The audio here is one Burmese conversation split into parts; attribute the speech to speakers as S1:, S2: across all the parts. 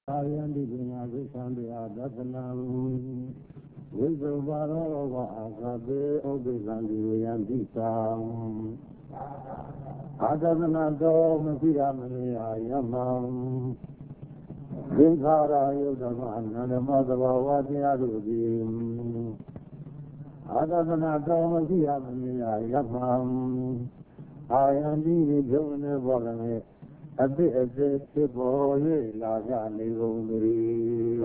S1: Ayandi Bina Vishandi Adatanam Vizubaro Akabe Obizandi Yandisam Adatanado Masiramani Ayamam Vinkara Yudaman Nadamadava Vadiadudim Adatanado Masiramani Ayamam Ayandi June Bolame a bit of this boy, Lagani Hungry.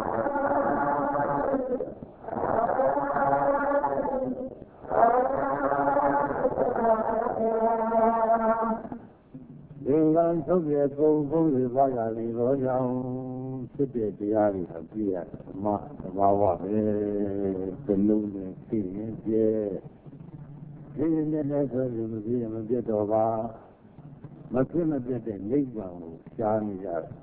S1: England Soviet Gold Vagani Royal, City, the Ari of Pia, Mawa, the Lune, yeah. In the National Museum of Jedova. Makina did a neighbor, Shani,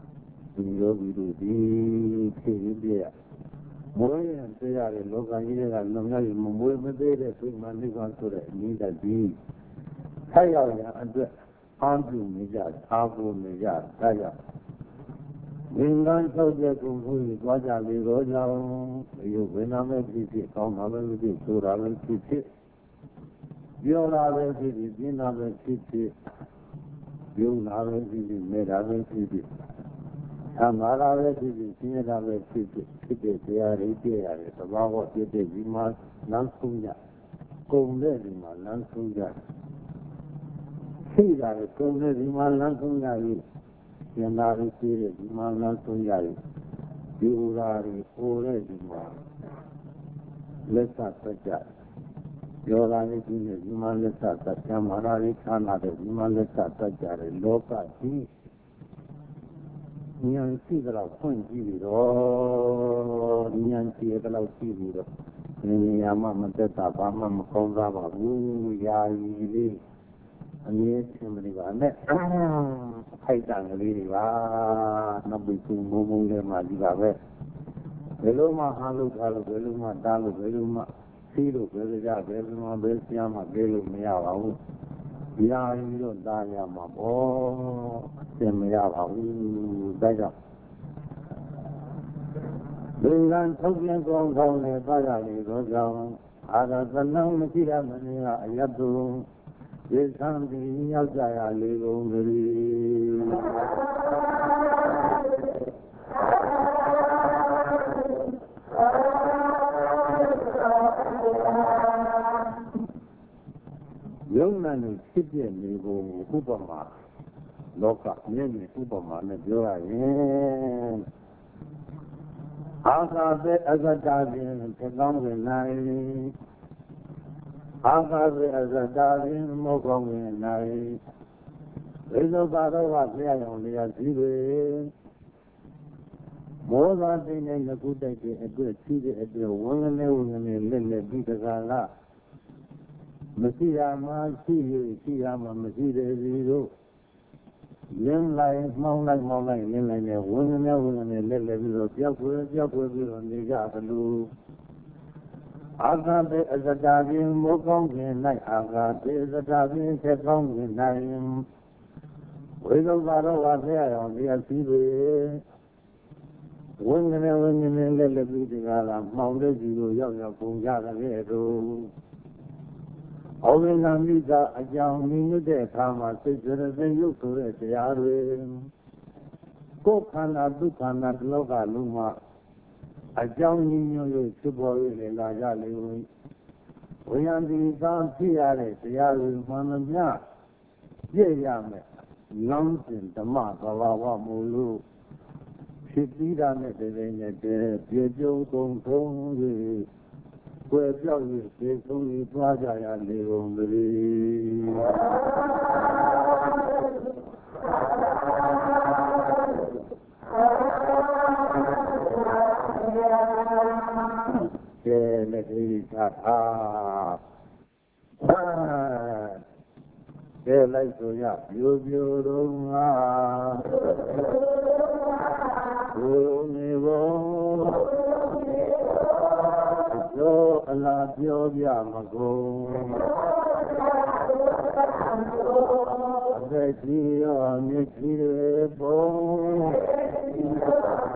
S1: Yogi, Kia. Moy and they are a local here and Nunga, Mumbai, they took money on to the need a deed. Kaya and the Andu Mija, Abu Mija, Kaya. England Soldier who is what I will go you win a message, come over with you, to Ravel City. Your Ravel City, Dinner City. You have a city, made a city. Amara city, seen a city, they are here, about what you did, we must Nansuya. Comedima, Nansuya. See that a comedima, Nansuya. You are not a serious, Nansuya. You are already more. Let's not forget. Yorani is Himalaya, Samarari Canada, Himalaya, Loka, Nian Sidra, Point Giro, Nian Sidra, Sidro, Niyama Mateta, Bama, Kondava, Yai, and yes, Riva, Haitan Riva, Nabitu, Mumu, Madiva, Veluma, Halu, Veluma, Dalu, Veluma. Silo, Veluma, Belsiama, Velu, Miao, Yayo, Dayama, oh, Semiao, Daya. England, Tokian, Gong, Bagani, Rojan, Adatanam, Mania, Yadu, this country, Yajaya, Ligo, Young man is sitting in Ubama, Loka, nearly Ubama, and Joa. Aka as a darling and Tegong night. Aka as a darling, Mogong night. There's no matter what they are only a zero. More than in a good idea, a good city at the woman and Lily Bigala. Masiyama, Siyama, Masida, Zero. Lim like Mount like Lim like a woman and a little Japu on the Yakalu. Aga as a darling, Mokong, like Aga, is a darling, Tekong, Naim. We don't know what they are on the Alpha. Women and a little bit Mount Zero, Yoga, Punga, Only Namida, a young minute, Kama, sister, and you to it, the Arwin. Kokana, Dukana, Loga, Luma, a young Nino, Suboy, Lajali. We are the Zantiare, the Arwin, Manamia. Yame, Nonsense, the mark of our Mulu. She did on it, the Pietro Gong. Where you say, only Plaza and the Hungry. Let it ah. Like to ya, you don't Allah, Jovia, Mago. I bet you are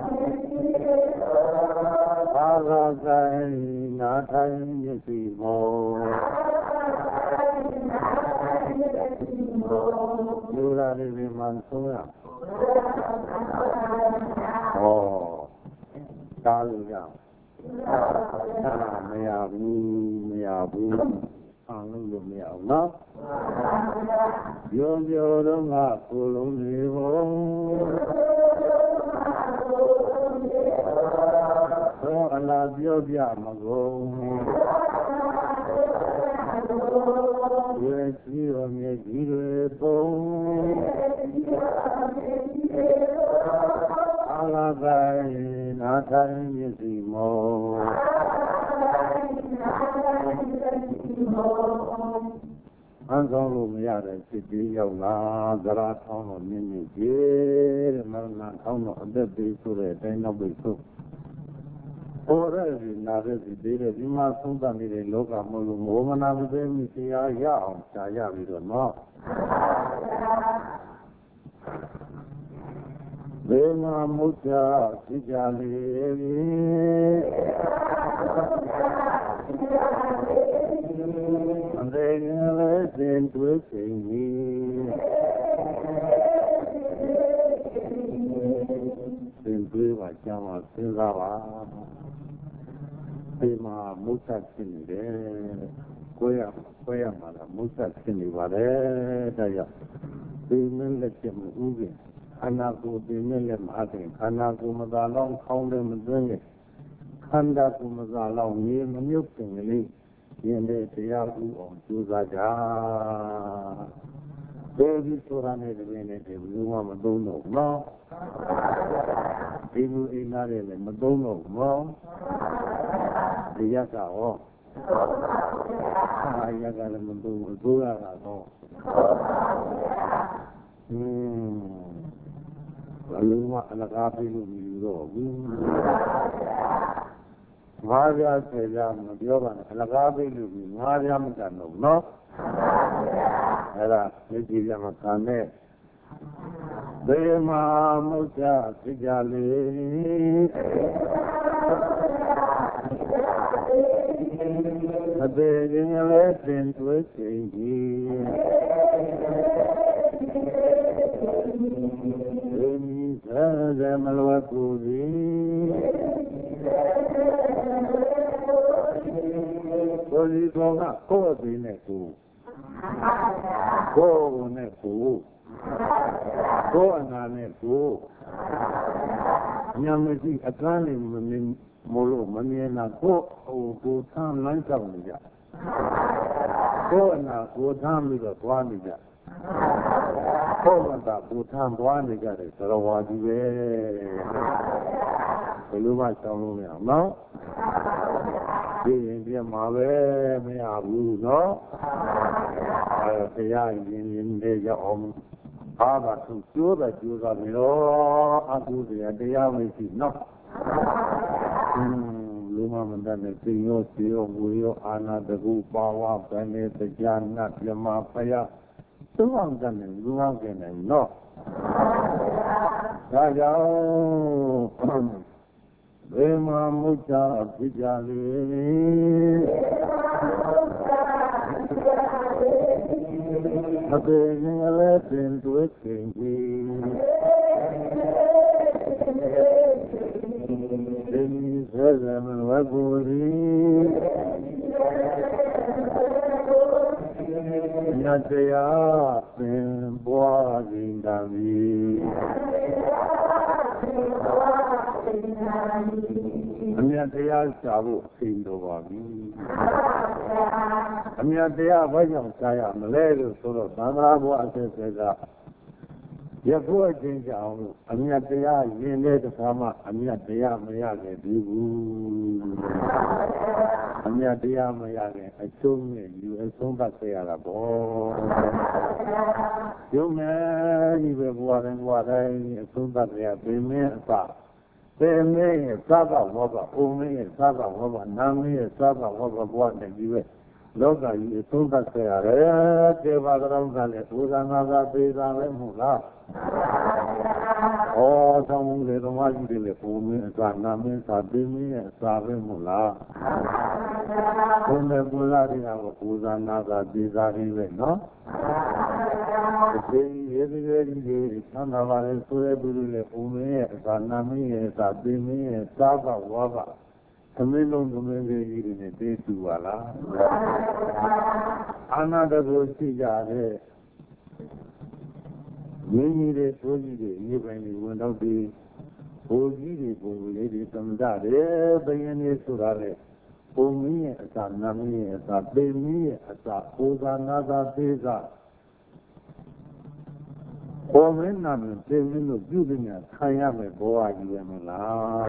S1: Alagai Natai Yasimo Yura Riman Suya Oh Kaluya Miyabu Alu Miyabu Yom Yorunga Kulunivo Oh Allah Biya Mago Yes, you are me, Alagai Natai Yasimo Anzalo Miyare City Yola, Zaratono Mini, Marana Tono, the Bisure, Denobisu. Already, Nare, the Dima Sundani, Loka Mulu, Womana, the Misia Yao, Saya, we don't know. Vena Mucha, Sijali. And they never seem to see me. Simply like Yama Singava. Pima Musa Sinde. Koya Mala Musa Sindivare. Daya. Pima Lechem Ubi. Anaku Bimilem Adding. Anaku Madalong Kondem Drinking. Kandaku Madalong Nim Muting. In the Tiagu on Tuzaja. Baby Surane, the minute, you want Madono, no. People in Nare, Madono, no. The Yaka, oh. Yaga, Madono, Dura, no. Aluma, Alagapi, you go. Maria Sejam, Yogan, Alagabi, Maria Mutano, no? Era, Nijiyamakane. Dema Mucha Sijali. A big in a lesson to a change. Così sono cose ne tu, come tu, come tu, mi amici a tranne molo, ma mi è nato o tam non sa mica, o tam mica qua mica, come da o tam qua mica, sarò guardi quello va no? India Mave, may Abu, no? In the home. Aba to sure that you are no, Abu, the Yamisi, no. Luma Mandana, Sino, Sio, Guyo, Anna, the Rupawa, Bene, the Jan, Nat, Yama, Paya. So long done, Lumagan, no. Raja. Vema Mucha Sijali. A begging a lesson to a king. Then he says, I'm a waguri. Natea, Ben Boagin Davi. Amiatea Sabu, Sindovabi. Amiatea Vajam Saya, Malay, Solo, Sandrabo, Asesa. Yaku change out. Amiatea, Yene, the Sama, Amiatea, Mayage, Bibu. Amiatea, Mayage, I told me, you assume that they are a boy. You may, you will what I assume that they are being they may Saba Waba, Umi, Saba Waba, Nami, Saba Waba, what they give it. Loga, you told us they are, they were around the Udanaga, Pizza, Mula. 哦，咱们这种话题的后面咱那边啥对面啥分不啦？我们不拉的那个不然那个比啥的人喏？这也是个的，看他妈的出来不是的后面咱那边啥对面啥个我吧？他们弄他们这一个呢，得住完了。俺那个都去家的。你的手机的，一般的问到的，手机的不来的怎么着的？别人的说他的，后面啥那面啥背面啥，后啥那啥背啥，我们那边背面都有的呢，看下面不啊一样的啦。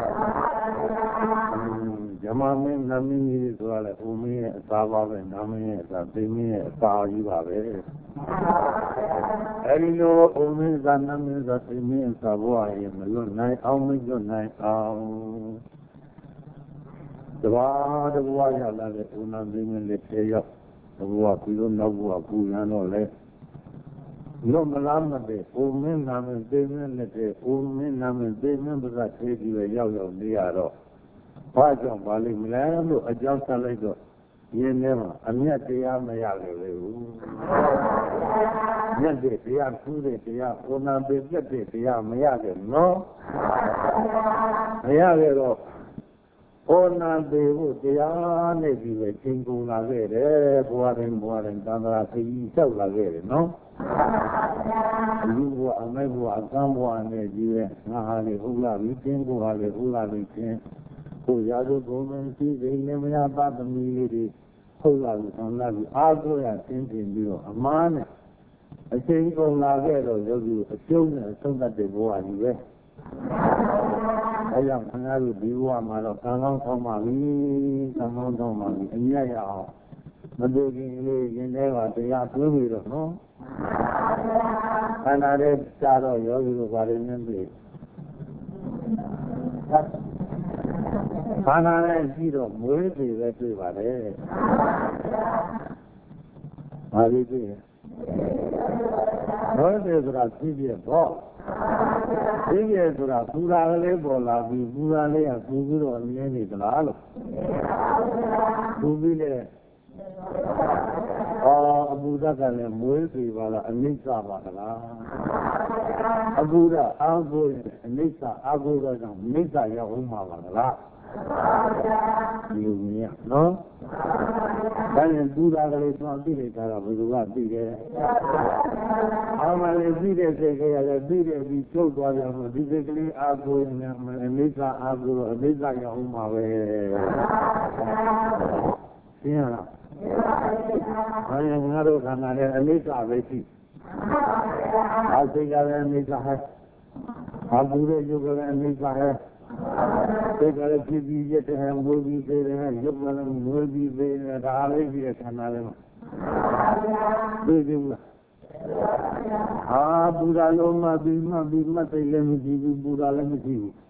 S1: 咱们那边的说了，后面啥话呗，那面啥背面啥一话呗。အဲဒီလိုအုံးမင်းသာနမင်းသာသိမင်းသာဘဝရဲ့မလွတ်နိုင်အောင်မလွတ်နိုင်အောင်တဘာတဘဝရလာတဲ့ဥနာသိမင်းလေးထဲရောက်တဘဝပြီးတော့နောက်ဘဝပူရန်တော့လေလွတ်မလားမသိအုံးမင်းနာမင်းသိမင်းလက်ထဲအုံးမင်းနာမင်းသိမင်းပါးသေးပြီးပဲရောက်နေရတော့ဘာကြောင့်ပါလိမ့်မလဲလို့အကြောင်းဆက်လိုက်တော့ရင်းထဲမှာအမျက်တရားမရလေဘူးမျက်တဲ့တရားကူးတဲ့တရားကိုနာပေပြတ်တဲ့တရားမရခဲ့နော်မရခဲ့တော့ကိုနာပေဖို့တရားနဲ့ဒီပဲချင်းကုန်လာခဲ့တယ်ဘွားတိုင်းသံဃာခရီးလျှောက်လာခဲ့တယ်နော်လူဘွားအမေဘွားအကမ်းဘွားနဲ့ကြီးပဲငါဟာလေဟုတ်လားပြီးချင်းကိုဟာလေဟုတ်လားပြီးချင်းကိုရာဇဘုံမရှိစိတ်နဲ့မရပါသမီးလေးတွေဟုတ်လားပြီးဆန္ဒပြီးအားကိုးရသင်တင်ပြီးတော့အမားနဲ့အချိန်ကုန်လာခဲ့တော့ယောဂီအကျုံးနဲ့အဆုံးသတ်တဲ့ဘဝကြီးပဲအဲကြောင့်ခင်ဗျားတို့ဒီဘဝမှာတော့ကံကောင်းဆောင်ပါပြီအမြတ်ရအောင်မတူခင်လေးရင်ထဲကတရားသွင်းပြီးတော့နော်ခန္ဓာရဲ့ကြာတော့ယောဂီတို့ဘာတွေနဲ့တွေ့ခန္ဓာနဲ့ရှိတော့မွေးတွေပဲတွေ့ပါတယ်ဘာလို့တွေ့လဲဘောတယ်ဆိုတာဖြစ်ပြပေါ့ဖြစ်ပြဆိုတာပူရာကလေးပေါ်လာပြီးပူရာလေးကပူပြီးတော့မြင်နေသလားလို့ပူပြီးလေအပူဓာတ်ကလည်းမွေးစီပါလားအနိစ္စပါလားအပူဓာတ်အာဟုအနိစ္စအာဟုတော့ကြောင့်အနိစ္စရောက်ဦးမှာပါလားဒီလိုမြင်ရနော်ဒါနဲ့ပူဓာတ်ကလေးသွားသိလိုက်တာကဘယ်သူကသိတယ်အာမလေးသိတဲ့စိတ်ကလည်းသိတယ်ပြီးချုပ်သွားကြလို့ဒီစိတ်ကလေးအာဟုနဲ့အနိစ္စအာဟုတော့အနိစ္စရောက်ဦးမှာပဲရှင်းရလားဘာရင်ငါတို့ခန္ဓာနဲ့အနိစ္စပဲရှိအာစိတ်ကလည်းအနိစ္စဟဲ့အာဘူရဲ့ယုတ်ကလည်းအနိစ္စဟဲ့စိတ်ကလည်းဖြစ်ပြီးရက်တဲ့ဝိပြီးသေးတယ်ယုတ်ကလည်းဝိပြီးသေးတယ်ဒါလေးပြီးတဲ့ခန္ဓာလေးမှာသိသေးဘူးလားဟာပူရာလုံးမပြီးမှသိလည်းမရှိဘူးပူရာလည်းမရှိဘူး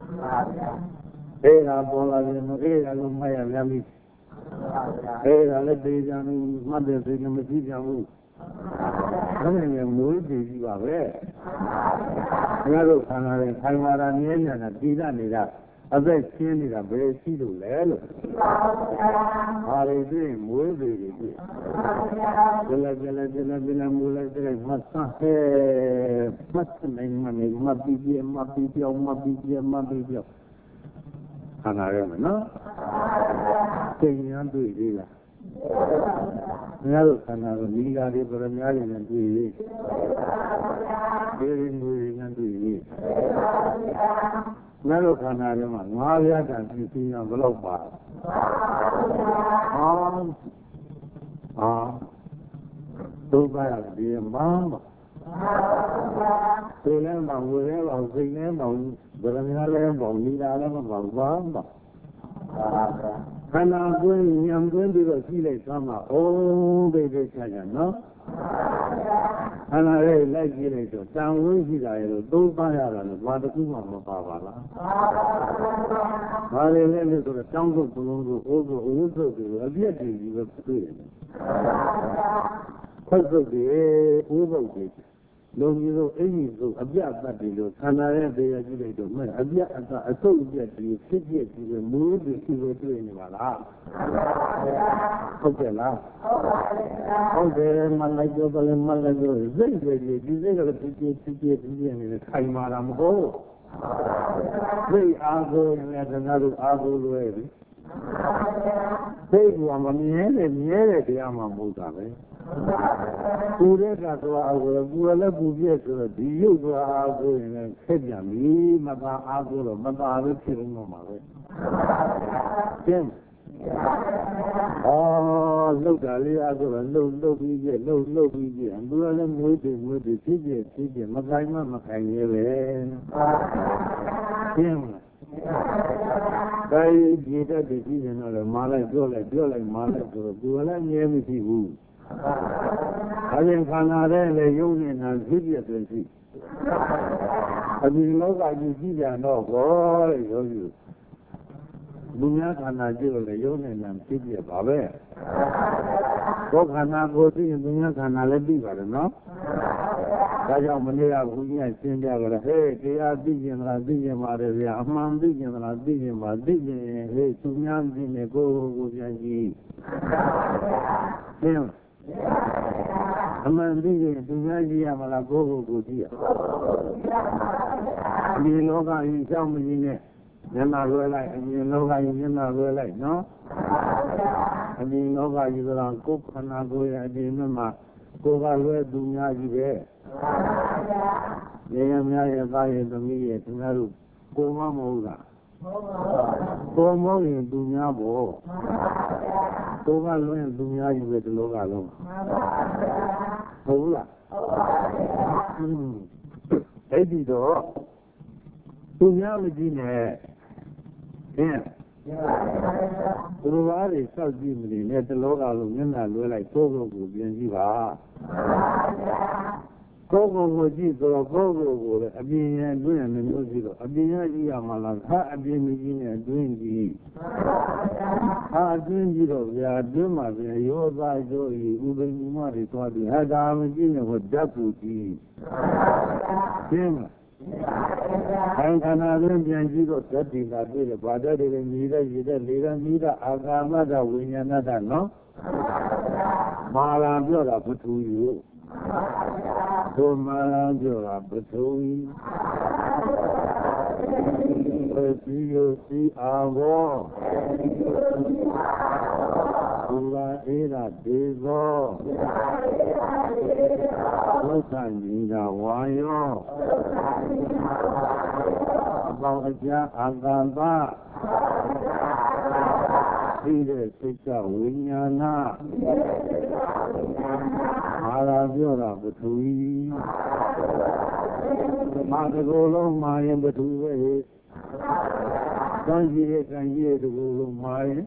S1: အဲ့ဒါပေါ်လာတယ်မအဲ့ဒါလုံးမရပြန်ပြီအဲ့ဒါလည်းသိကြဘူးမှတ်တဲ့စိတ်ကမရှိကြဘူးဒါနဲ့လည်းမိုးပြီးပြီပါပဲငါတို့ခန္ဓာရဲ့ခိုင်မာတာမြဲမြံတာတည်ရနေတာအသက်ရှင်းနေတာဘယ်ရှိလို့လဲလို့ဘာတွေသိမွေးပြီးပြီကြလည်းမူလိုက်တဲ့မဆန်းဟဲမတ်နိုင်မနေမပြီးပြောင်းခန္ဓာရဲ့မနော်သိဉာဏ်တွေ့သေးလားငါတို့ခန္ဓာကိုဒီကားတွေပရမများတွေနဲ့တွေ့ရေးဒီငွေနဲ့တွေ့ရေးငါတို့ခန္ဓာထဲမှာငါးပြားတန်ပြည့်စုံအောင်ဘယ်လောက်ပါဒုက္ခရတယ်မှန်ပါသိလဲမဝေလဲပါသိလဲမဗရမများလဲပေါ့နိဒာလည်းမပေါ့ဘာမှခန္ဓာကိုယ်ဉာဏ်သွင်းပြီးတော့ရှိလိုက်သမ်းမှာအိုးဒိဋ္ဌိချာနော်ခန္ဓာရဲ့လိုက်ကြည့်လိုက်တော့တန်ဝင်းရှိတာရဲ့လို့သုံးပါးရတာလို့ဘာတစ်ခုမှမပါပါလားဘာလဲလဲလို့ဆိုတော့တောင်းဖို့ဘလုံးကိုအိုးကိုအဝတ်စုပ်ကိုအပြည့်တည်ပြီးပဲတွေ့တယ်ခွတ်စုပ်တွေဥပုပ်တွေလုံကြီးတို့အင်းကြီးတို့အပြတ်တတ်တယ်လို့ခန္ဓာရဲ့တရားကြည့်လိုက်တော့မဲ့အပြတ်အဆုတ်ပြတ်ပြီးဖြစ်ဖြစ်ပြီးမူးပြီးရှိလို့တွေ့နေပါလားဟုတ်ကဲ့လားဟုတ်တယ်မလိုက်တော့လည်းမလိုက်တော့စိတ်ပဲဒီစိတ်ကဖြစ်ဖြစ်နေတယ်ခိုင်မာတာမဟုတ်စိတ်အားကိုလည်းတနာလို့အားကိုလွဲပြီစိတ်ကမမြဲတဲ့တရားမှမဟုတ်တာပဲပူတဲ့ကသွားအားကိုပူလည်းပူပြည့်ဆိုတော့ဒီရုပ်သွားအားကိုရင်လည်းခက်ပြန်ပြီမသာအားကိုတော့မသာလို့ဖြစ်လို့မှာပဲကျင်းလှုပ်တာလေးအားဆိုတော့လှုပ်ပြီးပြလှုပ်ပြီးပြသူကလည်းငွေတည်ဖြစ်မခိုင်မခိုင်ရဲပဲကျင်းဒါကြီးတတ်တယ်ကြီးနေတော့မာလိုက်ပြောလိုက်မာလိုက်ဆိုတော့သူကလည်းငြဲမရှိဘူးအရင်ခန္ဓာတဲ့လေယုံနေတာဖြစ်ပြတယ်ရှိအဒီလောကကြီးကြည့်ကြတော့ဘောတဲ့ယောဂီလူများခန္ဓာကြည့်လို့လေယုံနေတာဖြစ်ပြပါပဲကိုယ်ခန္ဓာကိုသိရင်လူများခန္ဓာလည်းသိပါတယ်နော်ဒါကြောင့်မနေ့ကဘုရားရှင်းပြကြတယ်ဟဲ့တရားသိကျင်လားသိကျင်ပါတယ်ဗျာအမှန်သိကျင်လားသိကျင်ပါသိကျင်ဟဲ့သူများသိနေကိုပြန်ကြည့်ရှင်းအမှန်သိရင်သူများကြည့်ရမလားကိုကြည့်ရဒီလောကကြီးကြောက်မကြီးနဲ့မျက်နှာလွှဲလိုက်အမြင်လောကကြီးမျက်နှာလွှဲလိုက်နော်အမြင်လောကကြီးဆိုတာကိုယ်ခန္ဓာကိုယ်ရဲ့အပြင်မှာကိုယ်ကလွှဲသူများကြီးပဲရေရများရဲ့သားရဲ့သမီးရဲ့သူများတို့ကိုယ်မမဟုတ်လားကိုယ်မဟုတ်ရင်သူများပေါ့ကိုယ်ကလွှဲသူများကြီးပဲဒီလောကလုံးဟုတ်လားအဲ့ဒီတော့သူများမကြည့်နဲ့ဟင်းသူတို့ဘာတွေစောက်ကြည့်မနေနဲ့တလောကလုံးမျက်နှာလွှဲလိုက်ကိုယ်ပြန်ကြည့်ပါကိုယ်ကြည့်တော့ကိုယ်လည်းအပြင်ရအတွင်းရမျိုးရှိတော့အပြင်ရကြည့်ရမှာလားဟာအပြင်မကြည့်နဲ့အတွင်းကြည့်ဟာအတွင်းကြည့်တော့ဗျာအတွင်းမှာဗျာရောသားရောဤဥပိ္ပမတွေသွားပြီးဟာဒါမကြည့်နဲ့ဟောဓာတ်ကိုကြည့်ရှင်းမလားခန္ဓာတွင်ပြန်ကြည့်တော့ဓာတ်ဒီလာတွေ့တယ်ဗာဓာတ်တွေလည်းမြည်တဲ့ရည်တဲ့လေကမြည်တဲ့အာကာမတ္တဝိညာဏတ္တနော်မာလာပြောတာပထူယူတို့မာလာပြောတာပထူယူစီယစီအာဘောဘူလာအေးတာဒေသောဘုသံကြီးကဝါယောအပေါင်းအကျအာကာသသိတဲ့စိတ်ကဝိညာဏမာလာပြောတာပထူမာတကူလုံးမာရင်ပထူပဲကံကြီးရဲ့တကူလုံးမာရင်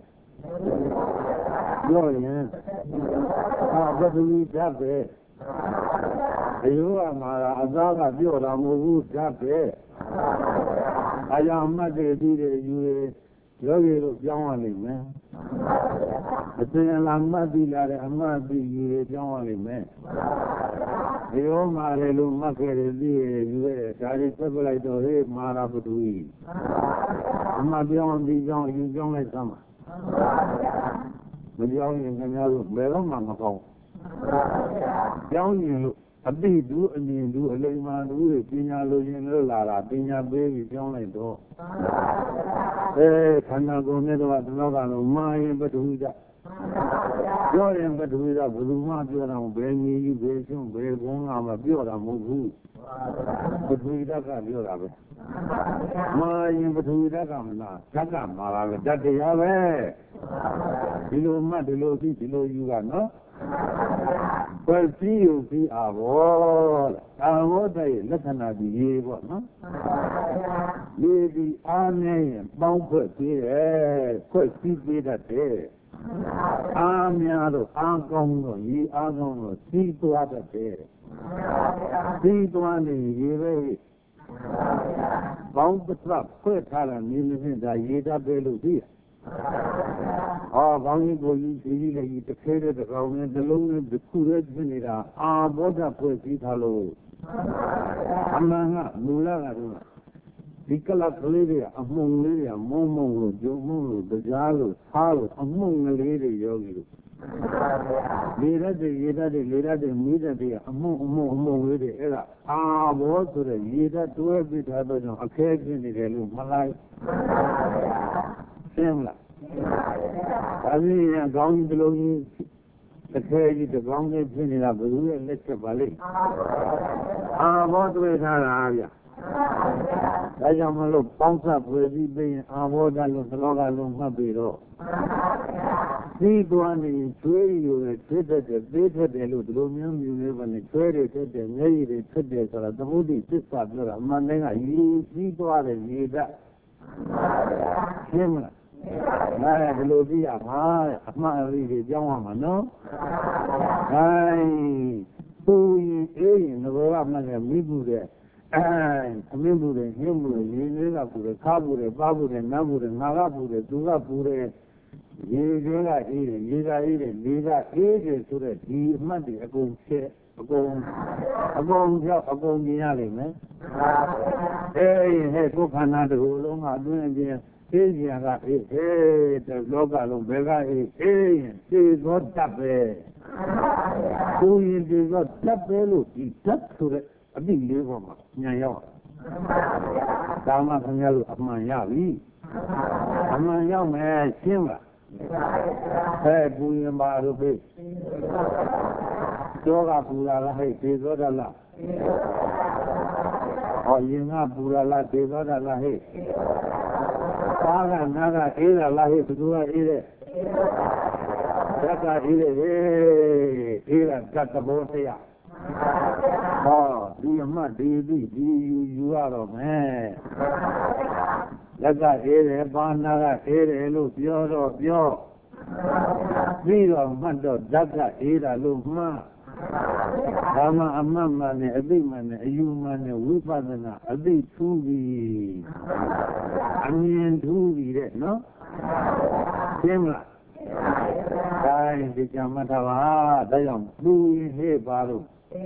S1: ပြောရင်ပထူဓာတ်ပဲအယုကမာလာအသားကပြောတာမဟုတ်ဘူးဓာတ်ပဲအရာမှတ်တယ်ပြီးတယ်ယူတယ်ယောဂီတို့ပြောင်းရလိမ့်မယ်အစဉ်အလာမှတ်ပြီးလာတဲ့အမှတ်ပြီးယူရပြောင်းရလိမ့်မယ်ဒီရောမာတယ်လို့မှတ်ခဲ့တယ်ပြီးရယူရဲဒါတွေဆက်ပလိုက်တော့ဟေးမာရာပတူကြီးအမှတ်ပြောင်းပြီးပြောင်းယူပြောင်းလိုက်သမ်းပါမပြောင်းရင်ခင်ဗျားတို့ဘယ်တော့မှမကောင်းပြောင်းရင်လို့အတိတူအမြင်တူအလိမ္မာတူတွေပညာလိုချင်လို့လာတာပညာပေးပြီးပြောင်းလိုက်တော့ခန္ဓာကိုယ်နဲ့တော့ဒီလောကလုံးမာရင်ပထဝီဓာတ်ပြောရင်ပထဝီဓာတ်ဘယ်သူမှပြောတာဘယ်ကြီးဘယ်ရှုံးဘယ်ကုန်းကမှပြောတာမဟုတ်ဘူးပထဝီဓာတ်ကပြောတာပဲမာရင်ပထဝီဓာတ်ကမလားဓာတ်ကမာလာပဲဓာတ်တရားပဲဒီလိုမှတ်ဒီလိုသိဒီလိုယူကနော်ဘယ်စီယူပြီးအာဘောအာဘောတဲ့လက္ခဏာဒီရေးပေါ့နော်ဒီဒီအားနဲ့ပေါင်းဖွဲ့ပြီးတယ်ဖွဲ့စည်းပေးတတ်တယ်အားများတော့အားကောင်းတော့ရေအားကောင်းတော့စီးသွားတတ်တယ်စီးသွားနေရေပဲပေါင်းပစ္စဖွဲ့ထားတာနေနေဒါရေတတ်ပဲလို့သိကောင်းကြီးကိုကြီးကြီးလည်းတစ်ခဲတဲ့ကောင်နဲ့တစ်လုံးနဲ့တစ်ခုတည်းဖြစ်နေတာအာဘောဓဖွဲ့စည်းထားလို့ Amanga, Mula, Nicola Lydia, among Lydia, Momo, Jomo, the Jalo, Halo, among the lady yogi. Leda de Mida, among Lady Era. Ah, what to the Leda to every type of occasion in Malay. Similar. I mean, going below the crazy, the ground is in a blue and let's valley. Ah, what way are I am a little bounce up with you being a word that looks long as my below. See, one is trade you treated the better than you live and traded and made it today, so the moody sister, Monday, I see to other leader. Similar. I will be a my really young, no? I who in the world, I'm not a middle there. And a member of him, the Kabur, Babu, and Nabu, and Nagabu, the Dugapure, Yiga, to the D. Monday, a go share, a go Yale, hey, go Canada, long are doing the Asia, hey, the local Vega, hey, is what tape. Who is what tape, he touched to it. A big liver, Naya. Dama Canal of Mayavi. A man young man, Simba. Hey, Bullion Barubi. Dora Pula, hey, Tizodala. Or Yina Pula, Tizodala, hey. Father, Naga, Ida, Lahi, Pudua, Ida. Taka, Ida, Ida, Katabosia. Oh, you are a man. Let that air, Banaga, air, look, your. We are Mando, Daka, Ada, Luma. Rama, a man, a big man, a human, a whipper, a big tubi. I mean, tubi, no? Similar. Dying the Jamatava, Dayam, blue, hey, Baru.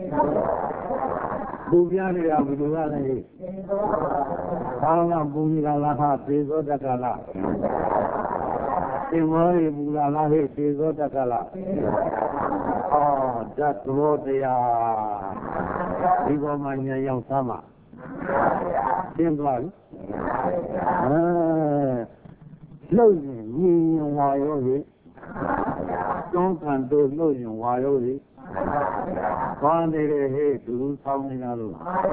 S1: Bugiani Abdulani Kala Bugala, Tizodakala Timori Bugala, Tizodakala. Oh, that's what they are. Igo Mania Young Sama. Simple. Closing, me and Wayogi. Don't can do losing Wayogi. One day, hey, to lose something alone.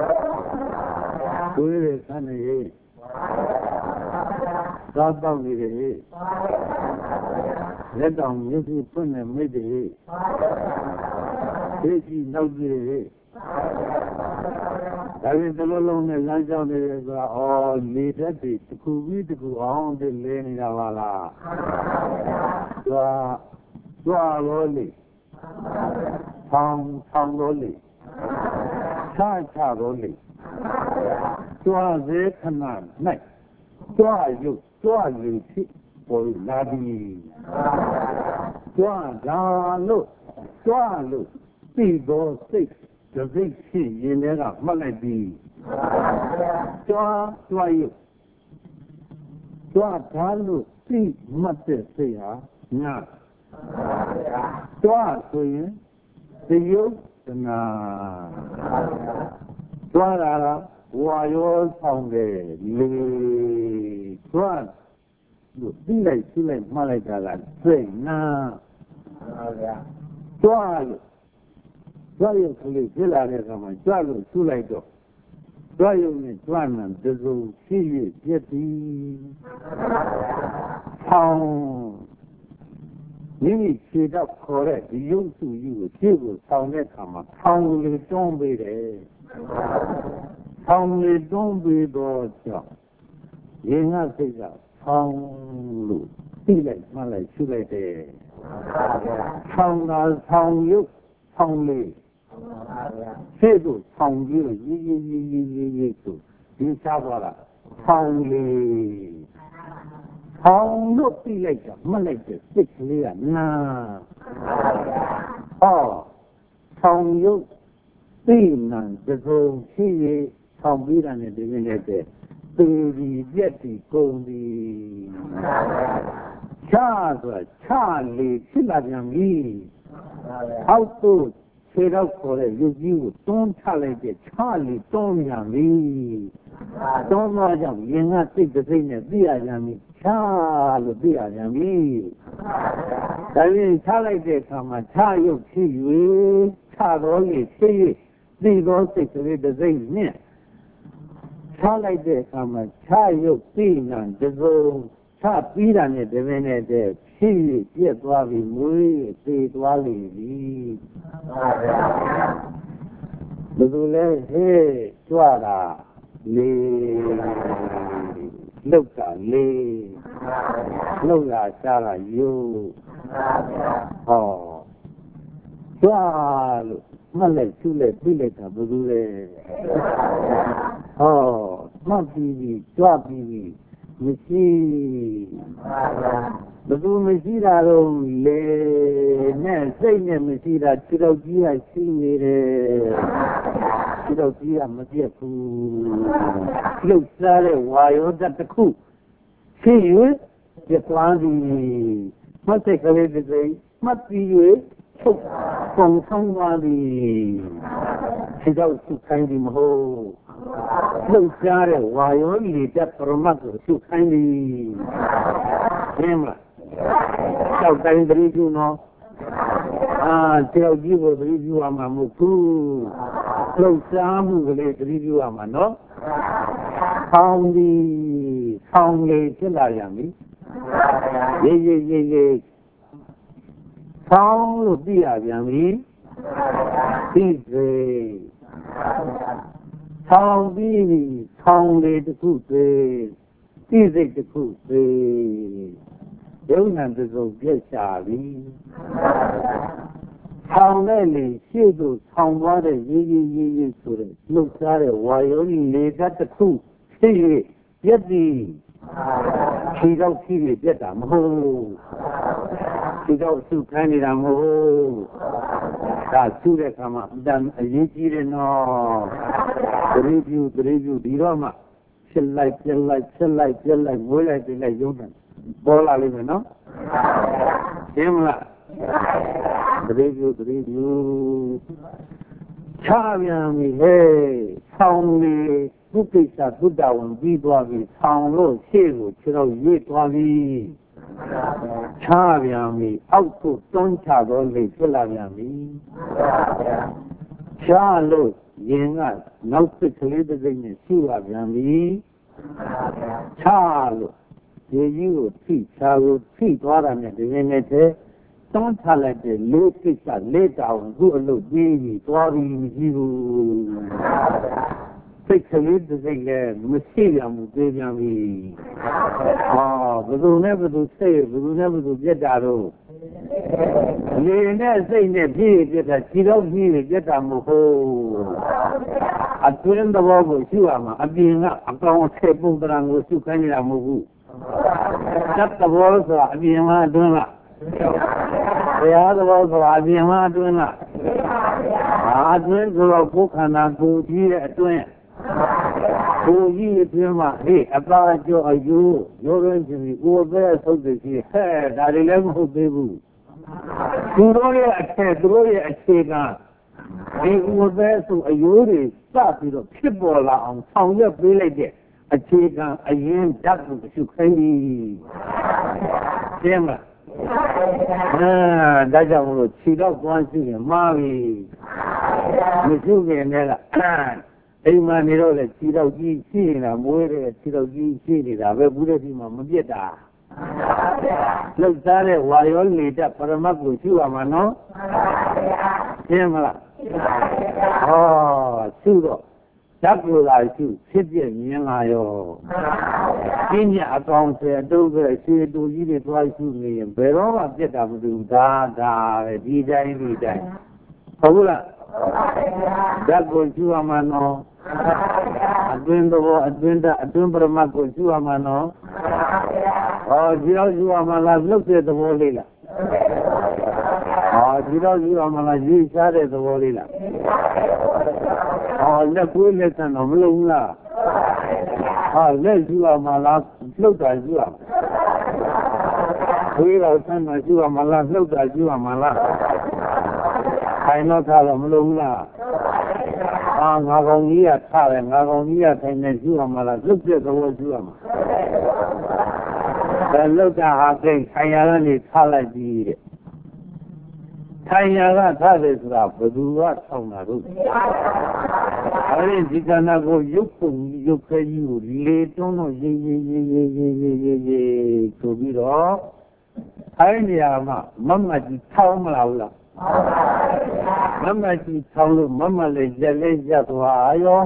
S1: Do it, Sunday, drop down with the let down, you put them with the this is no good. That is the long lunch on the all later, the Kubi to go on the lane in Avala. So are lonely. Tom Lolly. Cha Lolly. So are they command. Next. So are you for Nadi. So are look. People 6. The big thing in there are Maladi. So are you. So are look. See, must say, not. Twa Queen, the youth, and Twa Wayo Founded, Lee Twa, you see like Malaka, say, nah. Twa, you click, Hillary, Twa, too late. Twa, you Twan, the zoo, see, getting. How? You see up correct, you to you, you sound that come. Only don't be there. Only don't be those. You have to say, Tong Lu, like Malay, Sulate. Tong you, Tong Lee. Say to Tong you, you Sabara, Tong Lee. Tong look later, Malaysia, 6 years, nah. Oh, Tong you, သိနံတစုံဖြစ်၍ဆောင်ပြီးတာနဲ့ဒီနေ့တည်းသေဒီပြက်ဒီကုန်ဒီချဆိုချလေဖြစ်လာပြန်ပြီအောက်သို့ခြေတော့ခေါ်တဲ့ရုပ်ကြီးကိုတွန်းချလိုက်တဲ့ချလေတွန်းပြန်ပြီတွန်းသွားကြောင့်ရင်ကစိတ်တစ်စိတ်နဲ့သိရပြန်ပြီချလို့သိရပြန်ပြီဒါရင်ချလိုက်တဲ့အခါမှာချရုပ်ဖြစ်၍ချတော်လေဖြစ်၍သိသောစိတ်ကလေးတစ်စိတ်နဲ့ချလိုက်တဲ့အခါမှာချရုပ်သိနံတစုံချပြီးတာနဲ့တမင်းနဲ့တည်းဖြစ်၍ပြက်သွားပြီမွေးသေသွားလေပြီဘယ်လိုလဲဟဲ့ကြွတာလေလောက်တာလေလောက်လာရှားလာယုဟောကြွလို့မှတ်လိုက်ရှုလိုက်ပြလိုက်တာဘယ်လိုလဲဟောမှတ်ပြီးကြွပြီးမရှိဘယ်သူမရှိတာတော့လေနဲ့စိတ်နဲ့မရှိတာခြေတော်ကြီးကရှိနေတယ်ခြေတော်ကြီးကမပြတ်ဘူးလှုပ်ရှားတဲ့ဝါယောဓာတ်တစ်ခုဖြစ်၍ပြတ်သွားသည်မှတ်စိတ်ကလေးတစ်စိတ်မှတ်ပြီး၍ချုပ်ပုံဆောင်သွားသည်ခြေတော်စုခိုင်းသည်မဟုတ်လှုပ်ရှားတဲ့ဝါယောလေဓာတ်ပရမတ်ကိုစုခိုင်းသည်ရှင်းမလားကြောက်တိုင်းသတိပြုနော်ကြောက်ကြီးကိုသတိပြုရမှာမဟုတ်ဘူးလှုပ်ရှားမှုကလေးသတိပြုရမှာနော်ဆောင်းလေဖြစ်လာရမည်ရေးဆောင်းလို့သိရပြန်ပြီသိစေဆောင်းပြီးဆောင်းလေတစ်ခုသေးသိစိတ်တစ်ခုသေးယုံနံတစုံပြည့်ရှာပြီဆောင်းတဲ့လေရှေ့သို့ဆောင်းသွားတဲ့ရေးဆိုတဲ့လှုပ်ရှားတဲ့ဝါယောလေဓာတ်တစ်ခုဖြစ်၍ပြည့်သည်ခြေတော့ရှိပြီးပြတ်တာမဟုတ်ခြေတော့စုခိုင်းနေတာမဟုတ်ဒါစုတဲ့အခါမှာအတန်အရေးကြီးတယ်နော်သတိပြုဒီတော့မှဖြစ်လိုက်ပြက်လိုက်မွေးလိုက်ပြလိုက်ရုံးတယ်ပေါ်လာလိမ့်မယ်နော်ရှင်းမလားသတိပြုချပြန်ပြီဟဲ့ဆောင်းလေဘုကိစ္စဘုဒ္ဓဝန်ပြီးသွားပြီဆောင်းလို့ရှေ့ကိုခြေတော့ရွေ့သွားပြီချပြန်ပြီအောက်ကိုတွန်းချတော့လေဖြစ်လာပြန်ပြီချလို့ရင်ကနောက်စိတ်ကလေးတစ်စိတ်နဲ့ရှိလာပြန်ပြီချလို့ဒီကြီးကိုဖိသွားတာနဲ့ဒီနေ့နဲ့တည်းတွန်းချလိုက်တဲ့လေးကိစ္စလေးတောင်ခုအလုပ်ပြီးပြီသွားပြီမရှိဘူးစိတ်ကလေးတစ်စိတ်လည်းမရှိရမှုသေးပြန်ပြီဘယ်သူနဲ့ဘယ်သူစိတ်ဘယ်သူနဲ့ဘယ်သူပြတ်တာတော့လေနဲ့စိတ်နဲ့ပြည့်ပြတ်တာခြေတော့ပြည့်ပြတ်တာမဟုတ်အတွင်းသဘောကိုရှုရမှာအပြင်ကအကောင်အထက်ပုံတရံကိုရှုခိုင်းနေတာမဟုတ်ဘူးတတ်သဘောဆိုတာအပြင်မှာအတွင်းလားတရားသဘောဆိုတာအပြင်မှာအတွင်းလားအတွင်းဆိုတော့ကိုယ်ခန္ဓာကိုယ်ကြီးရဲ့အတွင်းကိုယ်ကြီးအတွင်းမှာအပါကျော်အယူရိုးရင်းချင်းကိုယ်ပဲဆုပ်သိရှိဒါတွေလည်းမဟုတ်သေးဘူးသူတို့ရဲ့အထက်သူတို့ရဲ့အခြေခံဒီကိုယ်ပဲဆိုအယူတွေစပြီးတော့ဖြစ်ပေါ်လာအောင်ဆောင်ရွက်ပေးလိုက်တဲ့အခြေခံအရင်ဓာတ်ကိုရှုခိုင်းပြီးရှင်းမလားဒါကြောင့်မလို့ခြေတော့သွားရှိရင်မှားပြီမရှုခင်တည်းကအိမ်မှာနေတော့လေခြေတော့ကြီးရှိနေတာမွေးတယ်ခြေတော့ကြီးရှိနေတာပဲဘူးတဲ့ဒီမှာမပြတ်တာလှုပ်ရှားတဲ့ဝါယောလေဓာတ်ပရမတ်ကိုရှုရမှာနော်ရှင်းမလားရှုတော့ဓာတ်ကိုလာရှုဖြစ်ပြမြင်လာရောပြင်းညအကောင်ဆယ်အတုပ်ပဲရှေတူကြီးတွေသွားရှုနေရင်ဘယ်တော့မှပြတ်တာမတူဒါပဲဒီတိုင်းဟုတ်လားဓာတ်ကိုရှုရမှာနော်အတွင်းသဘောအတွင်းဓာတ်အတွင်းပရမတ်ကိုရှုရမှာနော်ဒီတော့ရှုရမှာလားလှုပ်တဲ့သဘောလေးလားဒီတော့ယူအောင်မလားရေးရှားတဲ့သဘောလေးလားလက်ကွေးလက်ဆန်တော့မလုံးဘူးလားလက်ယူအောင်မလားလှုပ်တာယူအောင်ခွေးတော့ဆန်းတာယူအောင်မလားလှုပ်တာယူအောင်မလားခိုင်တော့ထားတော့မလုံးဘူးလားငါကောင်ကြီးကထားတယ်ငါကောင်ကြီးကထိုင်နေယူအောင်မလားလှုပ်တဲ့သဘောယူအောင်လှုပ်တာဟာကိန်းခိုင်ရကနေထားလိုက်ပြီးတဲ့ထိုင်ရကထားတယ်ဆိုတာဘယ်သူကဆောင်းတာတို့ဒီကနာကိုရုပ်ပုံရုပ်ခဲကြီးကိုလေတွန်းတော့ရေးဆိုပြီးတော့ထိုင်နေရမှာမမကြီးထောင်းမလားဘူးလားမမကြီးထောင်းလို့မမလည်းရက်သွားရော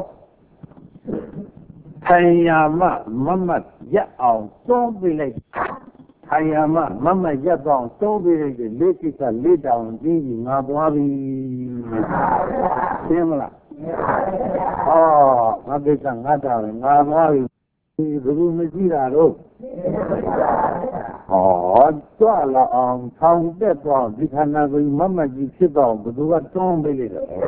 S1: ထိုင်ရမှာမမရက်အောင်တွန်းပြလိုက်ထိုင်ရမှာမမရက်တော့တွန်းပြလိုက်တဲ့လေးကိစ္စလေးတောင်ပြီးငါသွားပြီရှင်းမလားငါကိစ္စငါတောင်ငါသွားပြီဘယ်လိုမရှိတာတော့ကြွလာအောင်ထောင်တက်တော့ဒီခန္ဓာကိုယ်မမကြီးဖြစ်တော့ဘယ်သူကတွန်းပေးလိုက်တယ်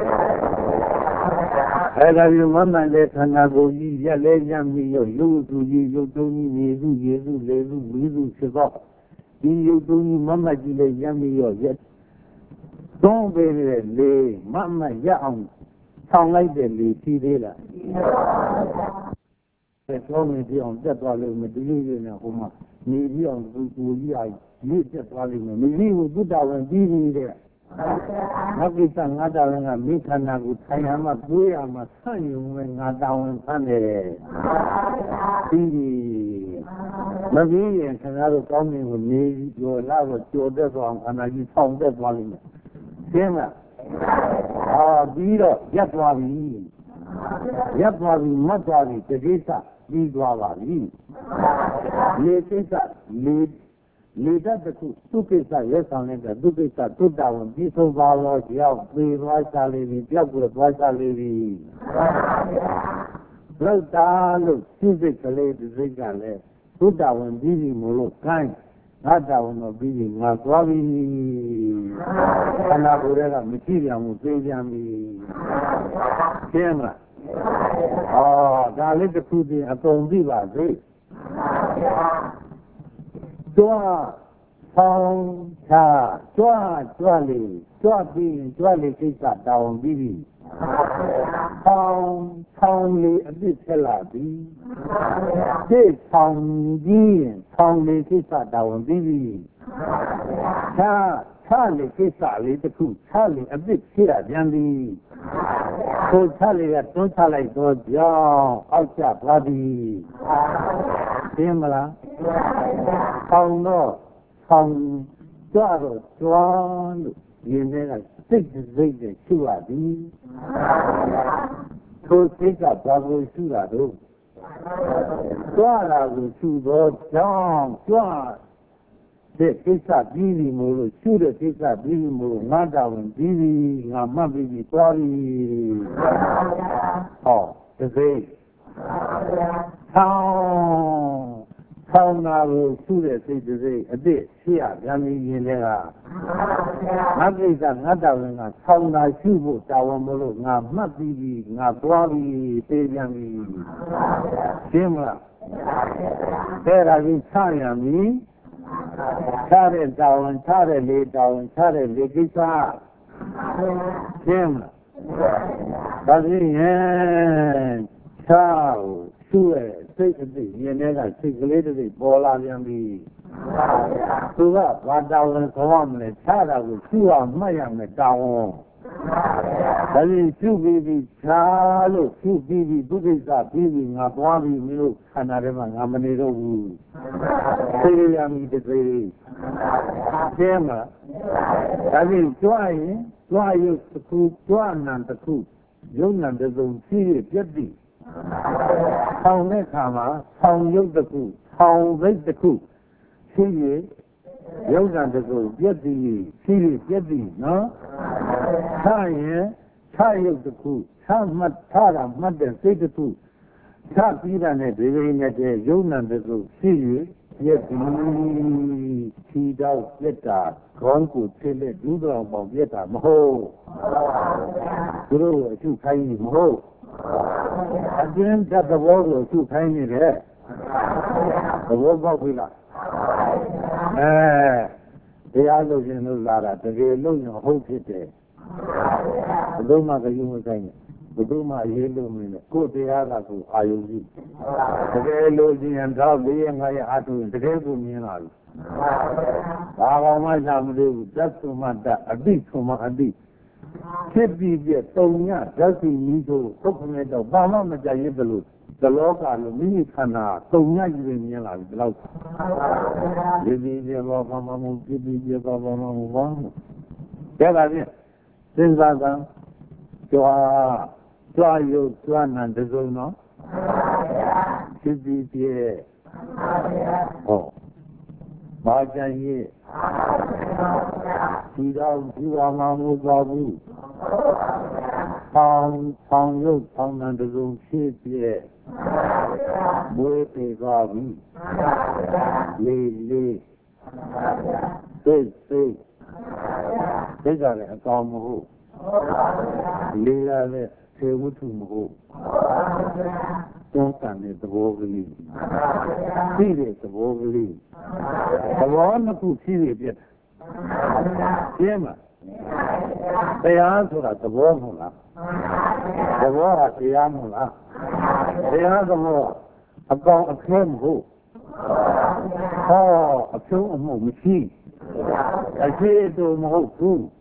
S1: အဲ့ဒါပြီးမမလည်းခန္ဓာကိုယ်ကြီးရက်လဲရမ်းပြီးရုပ်သူကြီးရုပ်တုံးကြီးရေစုလေစုဝီစုဖြစ်တော့ဒီရုပ်တုံးကြီးမမကြီးလည်းရမ်းပြီးရက်တွန်းပေးတယ်လေမမရက်အောင်ထောင်လိုက်တယ်လေရှိသေးလားကျောင်းနေပြအောင်တက်သွားလို့မတူရည်နဲ့ဟိုမှာနေပြအောင်သူကိုကြီးအားရစ်တက်သွားလိမ့်မယ်မကြီးဘူးသုတဝင်ပြီးပြီတဲ့နောက်ကိစ္စငါတာဝန်ကမိခန္ဓာကိုထိုင်ရမှတွေးရမှဆန့်ယူမယ်ငါတာဝန်ဖမ်းတယ်ပြီးပြီမပြီးရင်ခင်ဗျားတို့ကောင်းကင်ကိုနေကျော်လာတော့ကျော်တက်သွားအောင်ခန္ဓာကြီးဆောင်းတက်သွားလိမ့်မယ်ရှင်းမလားပြီးတော့ရက်သွားပြီရပ်သွားပြီမတ်သွားပြီတကိစ္စပြီးသွားပါပြီလေကိစ္စလေတတ်တစ်ခုသူကိစ္စရက်ဆောင်တဲ့သူကိစ္စသုတဝန်ပြီးဆုံးသွားတော့ကြောက်သေးသွားချလိမ့်ပြီပြောက်ပြီးသွားချလိမ့်ပြီလောက်တာလို့သူစိတ်ကလေးဒီစိတ်ကလည်းသုတဝန်ပြီးပြီမို့လို့ခိုင်းငါတာဝန်တော့ပြီးပြီငါသွားပြီခန္ဓာကိုယ်ကမရှိပြန်ဘူးသိပြန်ပြီရှင်းမလားဒါလေးတစ်ခုတည်းအကုန်သိပါစေတွားဆောင်ချတွားလေးတွားပြီးတွားလေးကိစ္စတောင်းပြီးပြီဆောင်လေးအပြစ်ဆက်လာပြီစိတ်ဆောင်ကြီးဆောင်လေးကိစ္စတောင်းပြီးပြီချလေးကိစ္စလေးတစ်ခုချလေးအပြစ်ဖြစ်ရပြန်ပြီကိုချလေးကတွန်းချလိုက်တော့ကြောင်းအောက်ကျသွားပြီသိမလားဆောင်တော့ဆောင်ကြတော့ကျွမ်းလို့ဒီနေ့ကစိတ်နဲ့ရှုရသည်ကိုစိတ်ကဘာကိုရှုတာတော့ကြွလာကိုရှုတော့ကြောင်းကြွတဲ့ကိစ္စပြီးပြီမို့လို့ရှုတဲ့ကိစ္စပြီးပြီမို့ငါတာဝန်ပြီးပြီငါမှတ်ပြီးပြီသွားပြီတစိမ့်ဆောင်းတာကိုရှုတဲ့စိတ်တစိမ့်အစ်စ်ရှိရပြန်ပြီးရင်လည်းငါကိစ္စငါတာဝန်ကဆောင်းတာရှုဖို့တာဝန်မလို့ငါမှတ်ပြီးပြီငါသွားပြီသိပြန်ပြီရှင်းမလားအဲ့ဒါကြီးချရမည်ချတဲ့တာဝန်ချတဲ့လေတာဝန်ချတဲ့လေကိစ္စရှင်းမလားဒါဖြင့်ချရှုရဲ့စိတ်အသိဉာဏ်နဲ့ကစိတ်ကလေးတစ်စိတ်ပေါ်လာပြန်ပြီသူကဘာတာဝန်ခေါ်ရမလဲချတာကိုရှုအောင်မှတ်ရမယ်တာဝန်ဒါဖြင့်ရှုပြီးပြီချလို့ရှုပြီးပြီဒုက္ခပြီးပြီငါသွားပြီမလို့ခန္ဓာထဲမှာငါမနေတော့ဘူးသိရမည်တစ်စိတ်ရှင်းမလားဒါဖြင့်ကြွရင်ကြွရုပ်တစ်ခုကြွနံတစ်ခုယုံနံတစ်စုံရှိရပြည့်ပြီဆောင်တဲ့ခါမှာဆောင်ရုပ်တစ်ခုဆောင်စိတ်တစ်ခုရှိရရုပ်နံတစ်စုံပြည့်ပြီရှိရပြည့်ပြီနော်ချရင်ချရုပ်တစ်ခုချမှတ်ထားတာမှတ်တဲ့စိတ်တစ်ခုချပြီးတာနဲ့ဒီလိုနဲ့တည်းယုံနံတစ်စုံရှိရ Yes, he does better. Gronku tell it, do the about better. Mo. Grow too tiny mo. Again, that the world was too tiny there. The world of Villa. They are looking at Lara, the real looking of hope today. The Doma, the human thing. The Duma yellow minute. Go the other to IOG. The very losing and dog being I had to integrate with me. Our my family just to matter a bit from a bit. Keep the Tonya, just in me to open it of Bama Majayalu. The local Minicana, Tonya Yella, Blouse. Give me the Baba, give me the Baba. Tell us, since I done. Try you, Swan and the Zono. Should be here. Oh, Marjan ye. See down, you are Mamu Babu. Found you, found and the Zoom ship here. Boy, Babu. Lay. Say. These are a common. Leader, say what to move. Don't stand at the Vogely. See it, the Vogely. The one who see it. Yema. They answer at the Vogula. The war at the Yamula. They are the war. About a claim who. Oh, a film machine. I say to move too.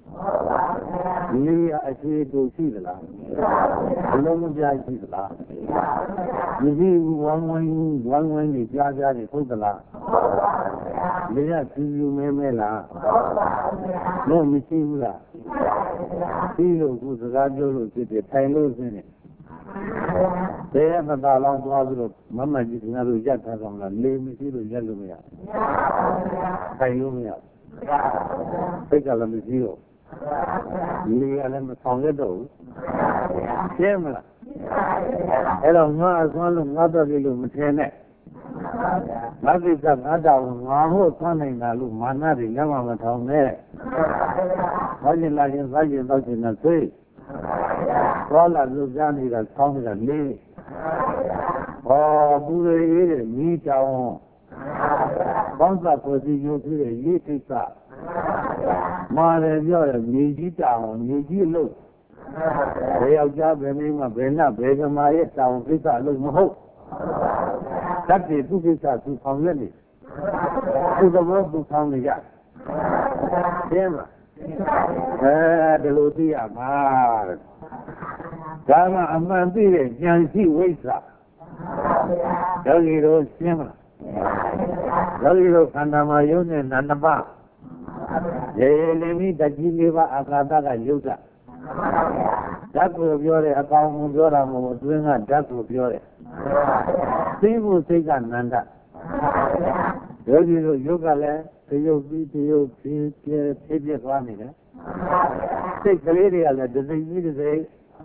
S1: I say to see the land. Alone the I see the land. You see, one way is Jaja, is the land. They are see you, Memela. No, Missila. See you, who's the radio, the Talos in it. They have a long closet. Mamma is another Jata on the name is Yellowmia. Tayumia. Take a little zero. Liam Songedo. Similar. Hello, Mars, one other little mechanic. That is another one who's running a little manati, Yama town there. Watching like in the tree. All of those Johnny that comes at me. Oh, Buddha, meet our once I put you to the Yitisa. Mother, you're a Niji town, Niji look. They have job the name of Bena, Bega Maya town, Visa look Moho. That they took it as to come in it. To the world to come the yacht. Dema. The Lutia Mar. Dama Amandi, Yancy Wisa. Doggy Sima. Doggy Kandama Union and the bar. They me that you give a Kataga Yuta. That will be a account was doing a that will be a. They will take Nanda. Yoga land, you beat you, take your family. Take the lady that doesn't need to say,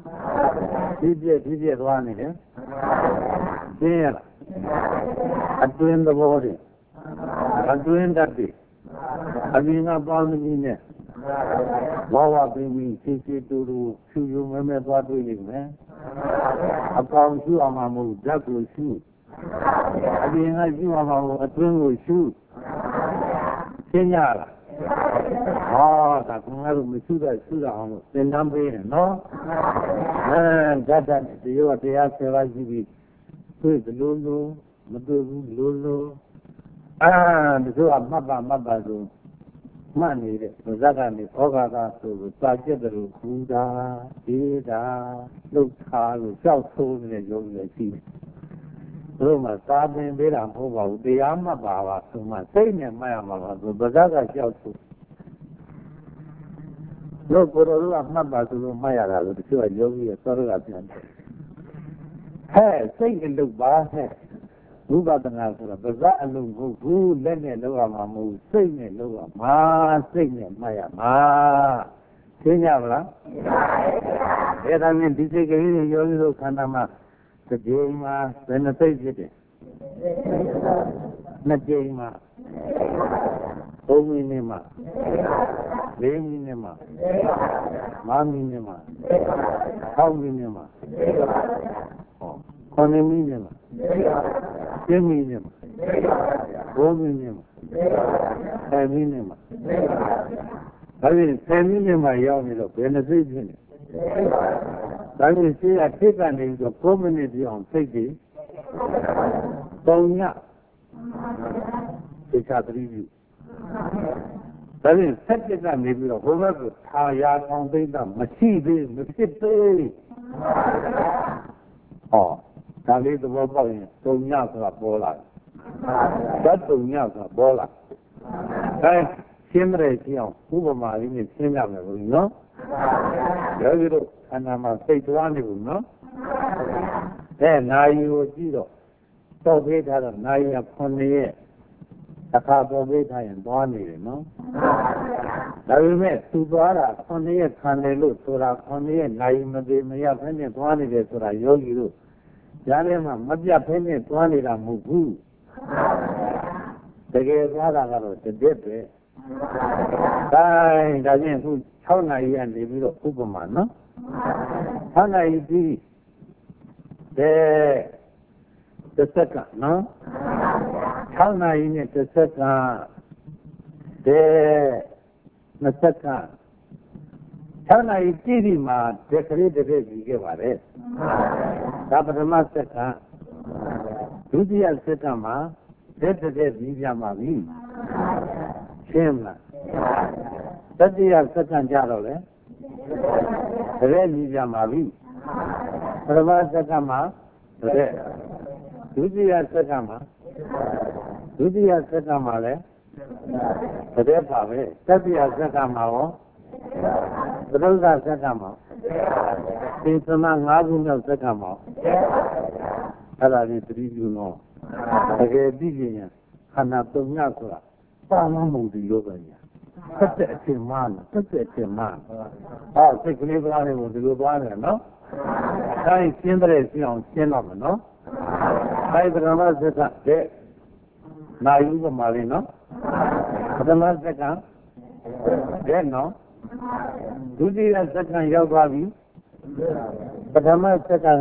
S1: TJ one. There, I'm doing the body. I'm doing that day. I'm being upon the minute. Wawa bring CC to you remember what we live, man. Upon you on my move, that will shoot. I mean, I do a twin will shoot. Kenya. Oh, that's another Misuda, the number, no? And that you are the answer I give you. The Lulu, Lulu. And so I'm Mabba. Money, Zagani, Ogada, to Sajadu, Buddha, Ida, Luka, South Soul, and Yoga Sea. Roma, Sabin, Vera, Hova, the Amabava, so my saying and my Amava, the Bazaga Shelter. Look, for a lot of Mabba to Maya, the two Yogi, a sort of hey, say it look bad. Who got the answer? But that alone, who let me know I'm a sing it, no, ma, sing it, Maya, ma. Kenya, I mean, this is a young Kanama, the game, then the face it. နှစ်ကြိမ်မှ3မိနစ်မှ4မိနစ်မှ5မိနစ်မှ6မိနစ်မှ9မိနစ်မှ10မိနစ်မှ9မိနစ်မှ10မိနစ်မှဒါဖြင့်10မိနစ်မှရောက်နေတော့ဘယ်နှစိတ်ဖြစ်နေဒါဖြင့်ရှင်းရထိတ်ကနေပြီးတော့9မိနစ်ပြအောင်စိတ်ကြီး3ညသိချာသတိပြုဒါဖြင့်ဆက်တက်ကနေပြီးတော့ဘုရားကထာယာဆောင်သိတာမရှိသေးမဖြစ်သေးဒါလေးသဘောပေါက်ရင်3ညဆိုတာပေါ်လာတယ်ဓာတ်3ညဆိုတာပေါ်လာအဲရှင်းတယ်ကြည့်အောင်ဥပမာလေးနဲ့ရှင်းရမယ်ဘုရားနော်ယောဂီတို့ခန္ဓာမှာစိတ်သွားနေဘူးနော်နာယီကိုကြည့်တော့တော့ပေးထားတော့နာယီက9ရက်အခါပေါ်ပေးထားရင်သွားနေတယ်နော်ဒါပေမဲ့သူသွားတာ9ရက်ခံတယ်လို့ဆိုတာ9ရက်နာယီမသေးမရဖက်နဲ့သွားနေတယ်ဆိုတာယောဂီတို့ကြားထဲမှာမပြတ်ဖက်နဲ့သွားနေတာမဟုတ်ဘူးတကယ်သွားတာကတော့တသက်ပဲဒါဖြင့်အခု6နာရီကနေပြီးတော့ဥပမာနော်6နာရီပြီးတစ်စက္ကန့်နော်6နာရီနဲ့တစ်စက္ကန့်2စက္ကန့်6နာရီပြည့်ပြီမှာတက်ကလေးတစ်ပြည့်ကြီးခဲ့ပါတယ်ဒါပထမစက္ကန့်ဒုတိယစက္ကန့်မှာတစ်ပြည့်ကြီးပြမှာပြီရှင်းမလားတတိယစက္ကန့်ကြတော့လေတစ်ပြည့်ကြီးပြမှာပြီပထမစက္ကန့်မှာတစ်ပြည့်ဒုတိယစက္ကန့်မှာလည်းတစ်ပြည့်ပါပဲတတိယစက္ကန့်မှာရောသရုပ်ကစက္ကန့်မှာသင်္သမ5ခုမြောက်စက္ကန့်မှာအဲ့ဒါလေးသတိပြုတော့တကယ်သိရင်ခန္ဓာ3ညဆိုတာပါမမုံဒီလိုပဲညာသက်တဲ့အချိန်မှစိတ်ကလေးပါးလေးကိုဒီလိုသွားတယ်နော်ဒါရှင်းတဲ့ရှင်းအောင်ရှင်းတော့မယ်နော်ဒါပထမစက္ကန့်တဲ့နာယူပမာလေးနော်ပထမစက္ကန့်တဲ့နော်ဒုတိယစက္ကန့်ရောက်သွားပြီပထမစက္ကန့်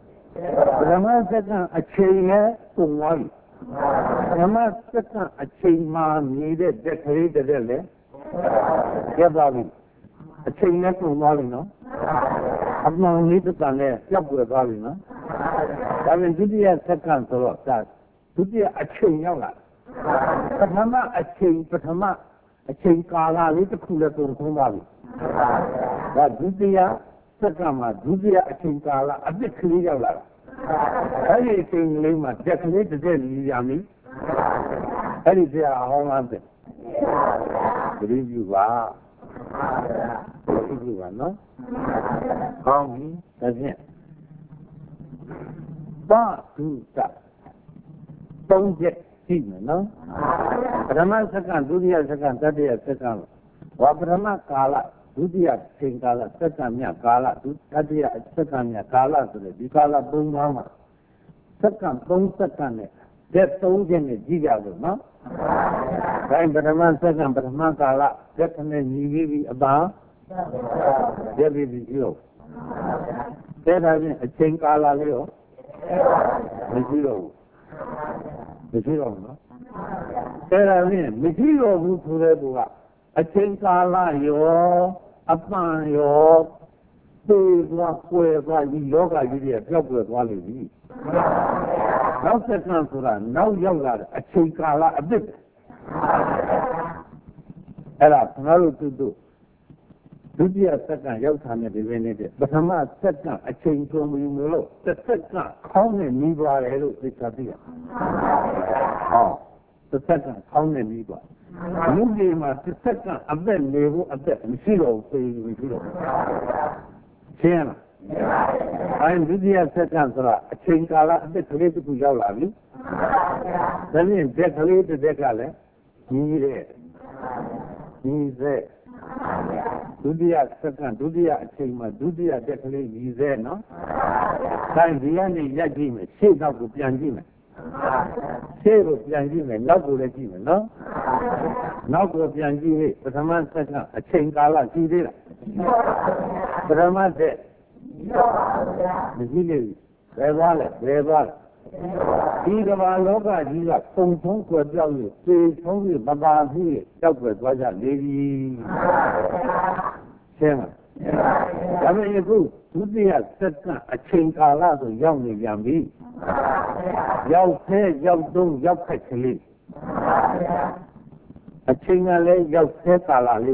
S1: အချိန်နဲ့ပုံသွားပြီပထမစက္ကန့်အချိန်မှာမြည်တဲ့တက်ကလေးတဲ့လေကျသွားပြီအချိန်နဲ့ပုံသွားပြီနော်အမှန်လေးတစ်ခါနဲ့ပြောက်ွယ်သွားပြီနော်ဒါပေမဲ့ဒုတိယစက္ကန့်ဆိုတော့ဒုတိယအချိန်ရောက်လာပထမအချိန်ကာလလေးတစ်ခုလည်းပုံဆုံးသွားပြီဒါဒုတိယစက္ကန့်မှာဒုတိယအချိန်ကာလအပြစ်ကလေးရောက်လာတာအဲ့ဒီအချိန်လေးမှာတက်ကလေးတစ်လီရမည်အဲ့ဒီဆရာဟောင်းလားတဲ့သတိပြုပါနော်ဟောင်းပြီဒါဖြင့်ပါဒုတ3ချက်ရှိမယ်နော်ပထမစက္ကန့်ဒုတိယစက္ကန့်တတိယစက္ကန့်ဝါပထမကာလဒုတိယချိန်ကာလစက္ကန့်မြကာလတတိယစက္ကန့်မြကာလဆိုတဲ့ဒီကာလ3ပါးမှာစက္ကန့်3စက္ကန့်နဲ့တဲ့3ချက်နဲ့ကြည့်ကြလို့နော်ဒါပထမစက္ကန့်ပထမကာလတက်နဲ့ညီပြီးအပါရက်ပြီးပြီးရောတဲ့ဒါဖြင့်အချိန်ကာလလေးရောမရှိတော့ဘူးနော်အဲ့ဒါဖြင့်မရှိတော့ဘူးဆိုတဲ့သူကအချိန်ကာလရောအပန်ရောသေသွားကွယ်သွားဒီလောကကြီးတွေပြောက်ကွယ်သွားလိမ့်ပြီနောက်စက္ကန့်ဆိုတာနောက်ရောက်လာတဲ့အချိန်ကာလအသစ်အဲ့ဒါကျွန်တော်တို့ဒုတိယစက္ကန့်ရောက်တာနဲ့ဒီနေ့တဲ့ပထမစက္ကန့်အချိန်ဆုံးပြီလို့တစ်စက္ကန့်ခေါင်းနဲ့ပြီးသွားတယ်လို့သိချသိရတစ်စက္ကန့်ခေါင်းနဲ့ပြီးသွားလူကြီးမှာတစ်စက္ကန့်အသက်နေဖို့အသက်မရှိတော့ဘူးမရှိတော့ရှင်းလားဒုတိယစက္ကန့်ဆိုတာအချိန်ကာလအသက်ကလေးတစ်ခုရောက်လာပြီဒါဖြင့်တက်ကလေးတစ်သက်ကလည်းကြီးတဲ့ဒုတိယစက္ကန့်ဒုတိယအချိန်မှာဒုတိယတက်ကလေးကြီးစေနော်တိုင်းဒီကနေရက်ကြည့်မယ်ရှေ့နောက်ကိုပြန်ကြည့်မယ်ရှေ့ကိုပြန်ကြည့်မယ်နောက်ကိုလည်းကြည့်မယ်နော်နောက်ကိုပြန်ကြည့်ဟဲ့ပထမဆက်ကအချိန်ကာလရှိသေးလားပထမဆက်မရှိလေဘယ်သွားလဲဒီကမ္ဘာလောကကြီးကပုံဆုံးကွယ်ပြောက်လို့သေဆုံးပြီးပပါပြီးကြောက်ွယ်သွားကြလေပြီရှင်းလားဒါပေမဲ့အခုဒုတိယဆက်ကအချိန်ကာလဆိုရောက်နေပြန်ပြီရောက်သေးရောက်တော့ရောက်ခိုက်ကလေးအချိန်ကလည်းရောက်သေးကာလလေး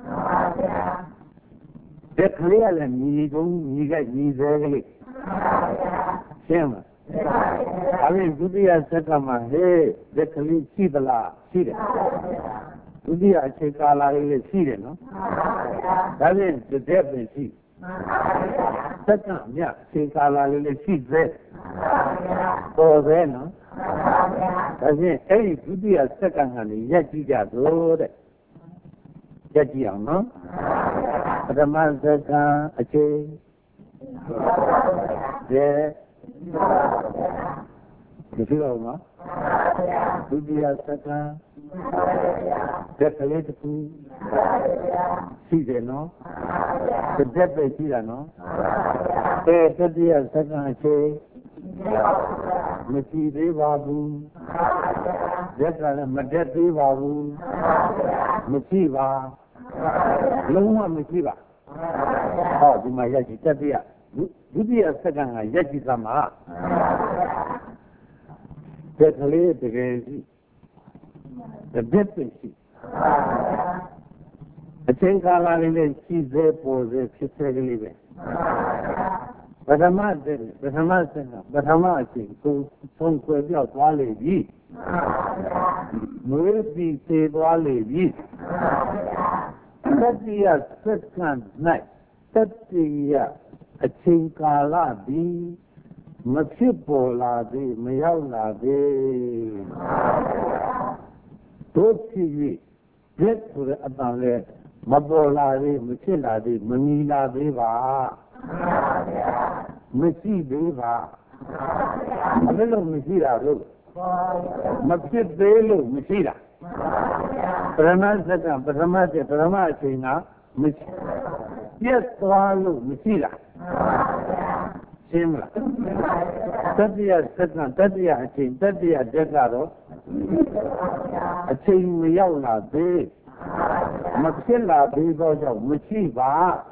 S1: ဒီကလေးကလည်းညီတုံးညီကညီသေးကလေးရှင်းလားဒါပေမဲ့ဒုတိယဆက်ကမှဟဲ့ဒီကလေးရှိသလားရှိတယ်ဒုတိယအချိန်ကာလလေးလည်းရှိတယ်နော်ဒါဖြင့်ဒီတဲ့ပင်ရှိဆက်ကမြအချိန်ကာလလေးလည်းရှိသေးပေါ်သေးနော်ဒါဖြင့်အဲ့ဒီဒုတိယဆက်ကကနေရက်ကြည့်ကြတော့တဲ့ရက်ကြည့်အောင်နော်ပထမဆက်ကအချိန်ဒီလိုနော်ဒုတိယဆက်ကကလေးတစ်ခုရှိတယ်နော်တက်ပဲရှိတာနော်တတိယဆက်ကချိန်မရှိသေးပါဘူးရက်ကလည်းမတက်သေးပါဘူးမရှိပါလုံးဝမရှိပါဟောဒီမှာရက်ကြည့်တတိယဒုတိယဆက်ကရက်ကြည့်သမှာကလေးတကယ်ရှိတက်ပဲရှိအချိန်ကာလလေးနဲ့ရှိသေးပေါ်သေးဖြစ်သေးကလေးပဲပထမဆက်ကပထမအချိန်ကိုဆုံးခွဲပြောက်သွားလေပြီမွေးပြီးသေးသွားလေပြီတတိယစက္ကန့်၌တတိယအချိန်ကာလသည်မဖြစ်ပေါ်လာသေးမရောက်လာသေးတို့ဖြစ်၍ရက်ဆိုတဲ့အတန်လည်းမပေါ်လာသေးမဖြစ်လာသေးမမီလာသေးပါမရှိသေးပါဘယ်လိုမရှိတာလို့မဖြစ်သေးလို့မရှိတာပရမစက်ကပထမအချိန်ကမရှိပြတ်သွားလို့မရှိတာရှင်းမလားတတိယစက္ကန့်တတိယအချိန်တတိယတက်ကတော့အချိန်မရောက်လာသေးမဖြစ်လာသေးတော့ကြောင့်မရှိပါ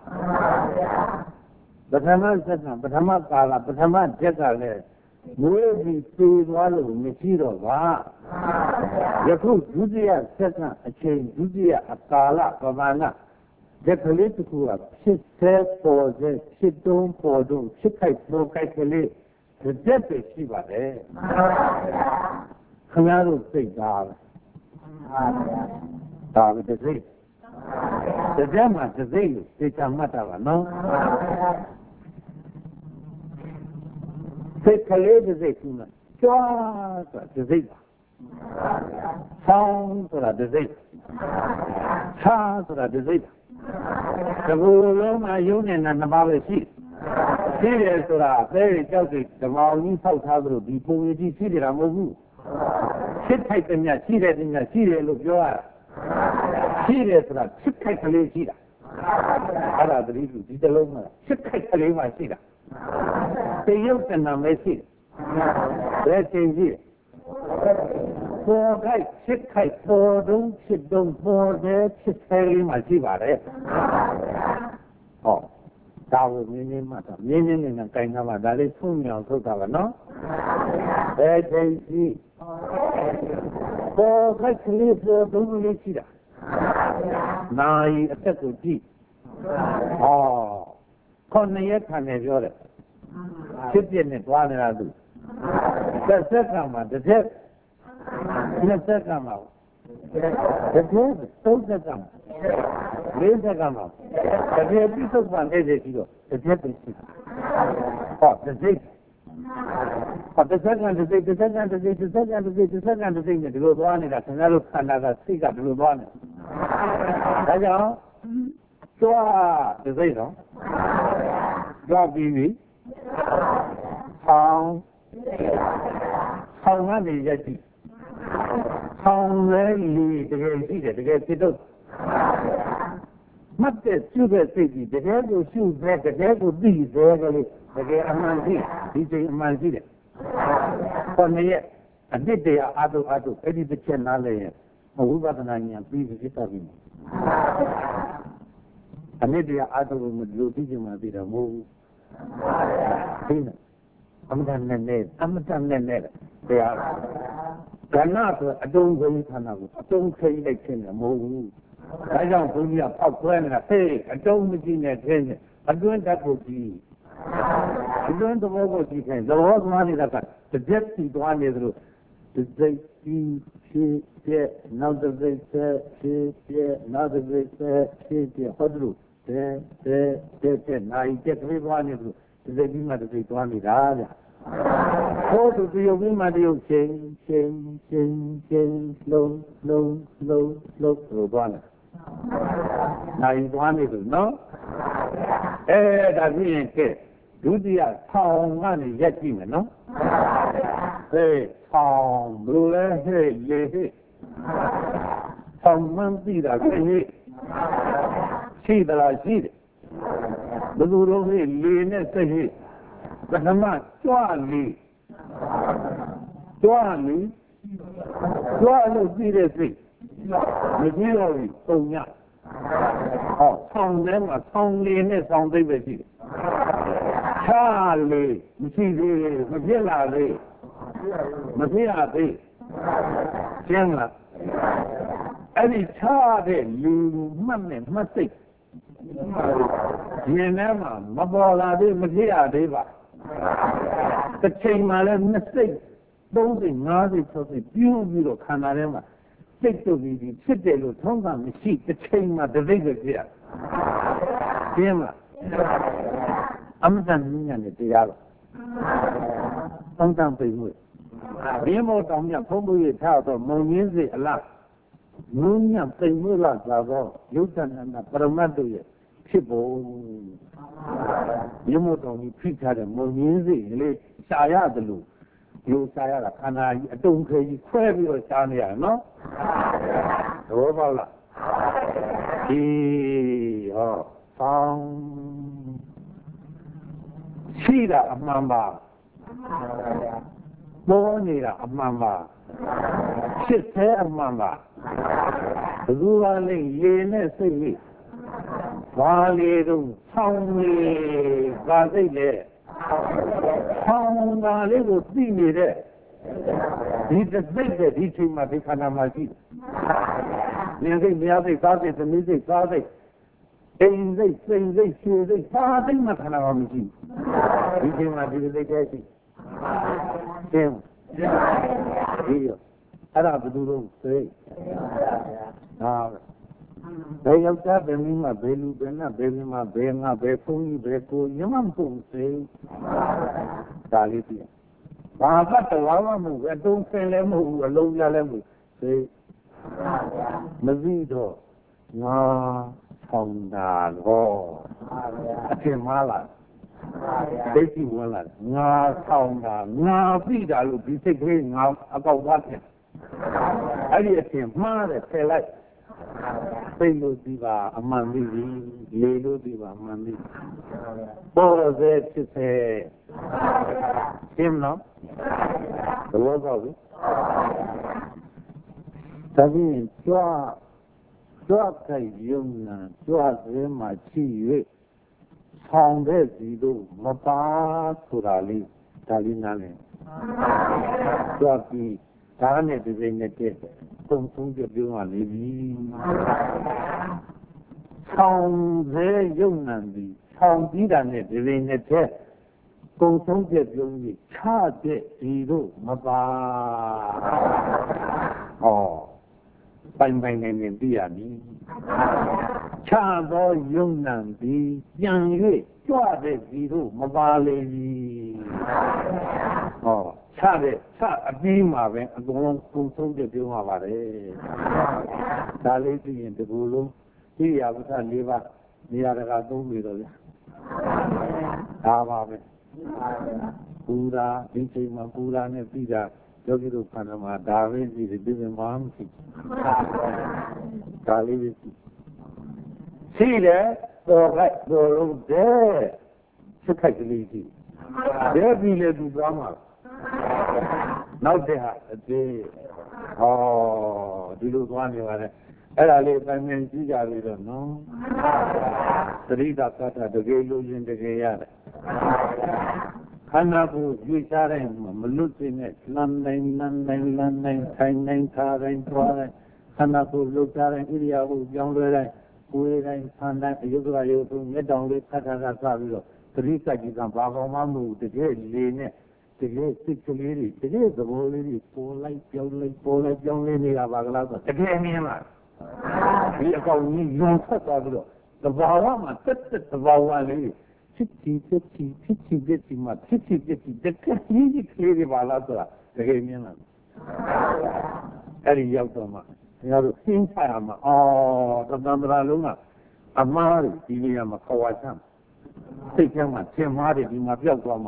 S1: ပထမစက္ကန့်ပထမကာလပထမတက်ကလည်းမွေးပြီးပြေးသွားလို့မရှိတော့ပါယခုဒုတိယစက္ကန့်အချိန်ဒုတိယအကာလပမာဏဒီကလေးတစ်ခုကဖြစ်သေးပေါ်သေးဖြစ်တုံးပေါ်တုံးဖြစ်ခိုက်ပေါ်ခိုက်ကလေးတက်ပဲရှိပါတယ်ခင်ဗျားတို့သိတာဒါပဲတစ်စိတ်တစ်မှာတစ်စိတ်လို့သိချမှတ်တာပါနော်စိတ်ကလေးတစ်စိတ်ကူလားကြွားဆိုတာတစ်စိတ်ပါဆောင်းဆိုတာတစ်စိတ်ချားဆိုတာတစ်စိတ်တကူလုံးမှာယုံနေတာနှစ်ပါးပဲရှိတယ်ဆိုတာအဲကြောက်တဲ့ဓမ္မအောင်ကြီးဆောက်ထားသလိုဒီပုံရည်ကြီးရှိတယ်မဟုတ်ဘူးဖြစ်ထိုက်တဲ့မြတ်ရှိတယ်လို့ပြောရတာရှိတယ်ဆိုတာဖြစ်ထိုက်ကလေးရှိတာအဲ့ဒါတတိယဒီတလုံးမှာဖြစ်ထိုက်ကလေးမှရှိတာတရုတ်တဏ္ဍမဲရှိတယ်ဘယ်ချိန်ရှိပေါ်ခိုက်ဖြစ်ခိုက်ပေါ်တုံးဖြစ်တုံးပေါ်တယ်ဖြစ်သေးလေးမှရှိပါတယ်ဟောဒါကိုမြင်းမှတ်တာမြင်းနဲ့ကင်တာပါဒါလေးဖုံးမြောင်ထုတ်တာပါနော်ဘယ်ချိန်ရှိပေါ်ခိုက်ကလေးပေါ်တုံးလေးရှိတာနိုင်အသက်ကိုကြည့်ဟော9ရက်ခံနေပြောတယ်ဖြစ်ပြနဲ့တွားနေတာသူသက်ဆက်ကမှတစ်ချက်နှစ်ဆက်ကမှတစ်ချက်သုံးဆက်ကမှလေးဆက်ကမှတကယ်ပြည့်စုံမှနေတဲ့ရှိတော့တစ်ချက်ပဲရှိဟောတစ်စိတ်တစ်ဆက်ကတစ်စိတ်နဲ့ဒီလိုသွားနေတာခင်ဗျားတို့ခန္ဓာကစိတ်ကဒီလိုသွားနေဒါကြောင့်ကြွားတစ်စိတ်တော့ကြွားပြီးပြီဆောင်းထောင်ကနေရက်ကြည့်ထောင်လဲလေတကယ်ရှိတယ်တကယ်ဖြစ်တော့မှတ်တဲ့ရှုတဲ့စိတ်ကြီးတကယ်ကိုရှုတဲ့တကယ်ကိုသိသေးကလေးတကယ်အမှန်ရှိဒီချိန်အမှန်ရှိတယ်ခေါင်းရဲ့အနှစ်တရာအာတုအဲ့ဒီတစ်ချက်နားလဲရင်ဝိပဿနာဉာဏ်ပြီးပြီဖြစ်တာပြီအနှစ်တရာအာတုမလို့သိချင်မှသိတာမဟုတ်ဘူးသိနေအမတန်နဲ့တရားကဏ္ဍဆိုအတုံးခွေးဌာနကိုအတုံးခွေးလိုက်ခြင်းလည်းမဟုတ်ဘူးဒါကြောင့်ဘုန်းကြီးကဖောက်ခွဲနေတာဟေးအတုံးမကြည့်နဲ့ထင်းအတွင်းဓာတ်ကိုကြည့်အတွင်းသဘောကိုကြည့်ခိုင်းသဘောသွားနေတာကတစ်ချက်စီသွားနေသလိုတစ်စိတ်ကြီးဖြစ်ပြနောက်တစ်စိတ်ဆက်ဖြစ်ပြနောက်တစ်စိတ်ဆက်ဖြစ်ပြဟောတယ်လို့တဲ့နိုင်ကျက်ကလေးသွားနေသလိုတစ်စိတ်ကြီးမှတစ်စိတ်သွားနေတာဗျဟောသူတရုပ်ပြီးမှတရုပ်ချင်းလုံးလို့သွားနေနိုင်သွားနေလို့နော်ဒါဖြစ်ရင်ကဲဒုတိယထောင်ကနေရက်ကြည့်မယ်နော်ဟေးထောင်ဘယ်လိုလဲဟေးလေဟေးထောင်မှန်းသိတာဟေးရှိသလားရှိတယ်ဘယ်လိုတော့ဟေးလေနဲ့စိတ်ဟေးပထမကြွလေလို့ပြီးတဲ့စိတ်မကြည့်တော့ဘူးပုံညဆောင်းထဲမှာဆောင်းလေနဲ့ဆောင်းသိပ်ပဲရှိတယ်ချာလေမရှိသေးဘူးမဖြစ်လာသေးမဖြစ်ရသေးရှင်းလားအဲ့ဒီချာတဲ့လူမှတ်နဲ့မှတ်စိတ်ဒီထဲမှာမပေါ်လာသေးမဖြစ်ရသေးပါတစ်ချိန်မှလည်းနှစ်စိတ်3စိတ်5စိတ်6စိတ်ပြူးပြီးတော့ခန္ဓာထဲမှာစိတ်တုပ်ပြီးဖြစ်တယ်လို့ထုံးတာမရှိတစ်ချိန်မှတစ်စိတ်ပဲဖြစ်ရရှင်းလားအမှန်တန်ဉာဏ်နဲ့တရားတော့တောင်းတပိမှုဘင်းမောတောင်းမြဖုံးမှုရထားတော့မုံရင်းစိအလားငုံညပိမှုလားသာတော့ယုတ်တဏ္ဍပရမတ်တို့ရဲ့ဖြစ်ပုံဘင်းမောတောင်းကြီးဖိထားတဲ့မုံရင်းစိလေးရှားရတယ်လို့ယူရှားရတာခန္ဓာကြီးအတုံခဲကြီးခွဲပြီးတော့ရှားနေရတယ်နော်သဘောပေါက်လားဒီဟောဆောင်းရှိတာအမှန်ပါပေါ်နေတာအမှန်ပါဖြစ်သေးအမှန်ပါဘယ်သူကလဲလေနဲ့စိတ်လေးဘာလေတော့ဆောင်းလေးဘာစိတ်လဲဆောင်းပါလေးကိုသိနေတဲ့ဒီတစ်စိတ်တဲ့ဒီချိန်မှာဒီခန္ဓာမှာရှိနေစိတ်မရစိတ်သားစိတ်သမီးစိတ်သားစိတ်အိမ်စိတ်စိတ်စိတ်ရှည်စိတ်သာစိတ်မှခန္ဓာမှာမရှိဒီချိန်မှာဒီစိတ်တည်းရှိရှင်းဒီအဲ့ဒါဘယ်သူလို့စိတ်ဘယ်ယောက်ျားဘယ်မိန်းမဘယ်လူဘယ်နတ်ဘယ်မိန်းမဘယ်ငါဘယ်ဖုန်းကြီးဘယ်ကိုညမပုံစိတ်ဒါလေးပြဘာပတ်တော်မှမဟုတ်ဘူးအတုံးဆင်းလည်းမဟုတ်ဘူးအလုံးရလည်းမဟုတ်စိတ်မသိတော့ငါဆောင်တာတော့အထင်မှားလားဒိဋ္ဌိဝင်လာငါဆောင်တာငါသိတာလို့ဒီစိတ်ကလေးငါအကောက်သားဖြစ်အဲ့ဒီအထင်မှားတယ်ဖယ်လိုက်သိလို့ဒီပါအမှန်သိပြီလေလို့ဒီပါအမှန်သိပေါ်စေဖြစ်စေရှင်းနော်ဘယ်လိုကောက်လဲဒါပြီးကြွခိုက်ယုံနာကြွစေမှာချီ၍ဆောင်တဲ့စီတို့မပါဆိုတာလေးဒါလေးနားလည်ကြွပြီးဒါနဲ့ဒီစိနဲ့တက်ပုံဆုံးပြပြောမှလေပြီဆောင်စေယုံနာပြီးဆောင်ပြီးတာနဲ့ဒီစိနဲ့တက်ပုံဆုံးပြပြောပြီးချတဲ့စီတို့မပါဟောပိုင်နေသိရပြီချသောယုံနံပြီးပြန်၍ကြွတဲ့စီတို့မပါလေပြီဟောချအပြီးမှာပဲအကုန်လုံးပုံဆုံးပြပြောမှာပါတယ်ဒါလေးသိရင်ဒီလိုလုံးဣရိယာပုထ၄ပါးနေရာတကာသုံးပြီတော့ဗျာဒါပါပဲပူရာဒီချိန်မှာပူရာနဲ့ပြီးတာယောဂီတို့ခန္ဓာမှာဒါပဲရှိတယ်ဒီမှာမရှိဒါလေးပဲရှိတယ်တော်လိုက်တော်လို့တဲ့စစ်ခိုက်ကလေးရှိတယ်ပြီးလေသူသွားမှာနောက်တဲ့ဟာအသေးဟောဒီလိုသွားနေပါလေအဲ့ဒါလေးအမှန်ကြီးကြပြီတော့နော်သတိသာသတ္တတကယ်လို့ရင်တကယ်ရတယ်ခန္ဓာကိုယ်ရွေ့ချတဲ့မလွတ်စေနဲ့လမ်းတိုင်းထိုင်နိုင်ထားတိုင်းသွားတိုင်းခန္ဓာကိုယ်လှုပ်ရှားတိုင်းဣရိယာပုပြောင်းလဲတိုင်းကိုယ်တိုင်းဆန်းတိုင်းအယုဒ္ဓရာယုသူမျက်တောင်လေးခတ်ခတ်စပြီးတော့သတိစိုက်ကြည့်ကဘာကောင်းမှမဟုတ်တကယ်လေနဲ့တကယ်စိတ်ကလေးတွေတကယ်သဘောလေးတွေပေါ်လိုက်ပြောင်းလိုက်ပေါ်လိုက်ပြောင်းလဲနေတာပါကလားဆိုတကယ်မြင်လားဒီအကောင်ကြီးယုံဆက်သွားပြီးတော့သဘာဝမှာတက်သဘာဝလေးဖြစ်ချီမှာဖြစ်ချီတကယ်ကြီးကြီးကလေးတွေပါလားဆိုတာတကယ်မြင်လားအဲ့ဒီရောက်တော့မှငါတို့ရှင်းချရမှာသတ္တမရာလုံးကအမားဒီနေရာမှာခွာချမ်းစိတ်ထဲမှာသင်မားတွေဒီမှာပြောက်သွားမှာ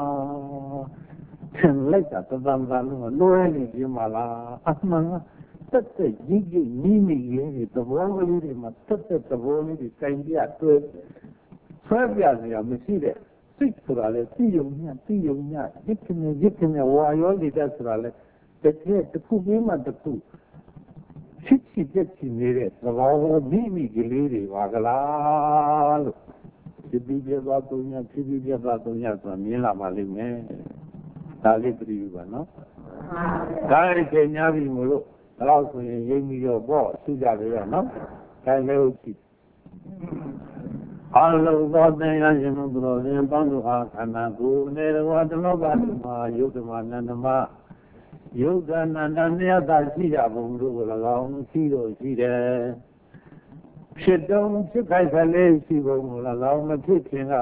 S1: သင်လိုက်တာသတ္တမရာလုံးကလွဲနေပြီမလားအမှန်ကတက်ကြီးကြီးနီးနီးလေးတွေသဘောကလေးတွေမှာတက်သဘောလေးတွေစိုင်ပြတွဲဆွဲပြစရာမရှိတဲ့စိတ်ဆိုတာလေသိယုံညရစ်ကနေဝါရောနေတဲ့ဆိုတာလေတကယ်တစ်ခုပြီးမှတစ်ခုချစ်နေတဲ့သဘောမိကလေးတွေပါကလားလို့ဒီပြည့်သွားသုံးညဆိုတာမြင်လာပါလိမ့်မယ်ဒါလေးပြည့်ပါနော်ဒါလေးချိန်များပြီမို့လို့တော့ဆိုရင်ရိပ်ပြီးတော့ပေါ့သူကြတယ်နော်ဒါလည်းဟုတ်ပြီအလုံးသောတရားရှင်တို့တော်ရှင်ပေါင်းတို့ဟာခန္ဓာကိုယ်နဲ့ဝတ္တလောကမှာယုတ်ဓမ္မနန္ဒမယုတ်တနန္တမြတ်သာရှိကြဘုံတို့ကို၎င်းရှိတော့ရှိတယ်ဖြစ်တုံးဖြစ်ခိုက်ကလေးရှိဘုံကို၎င်းမဖြစ်ခင်က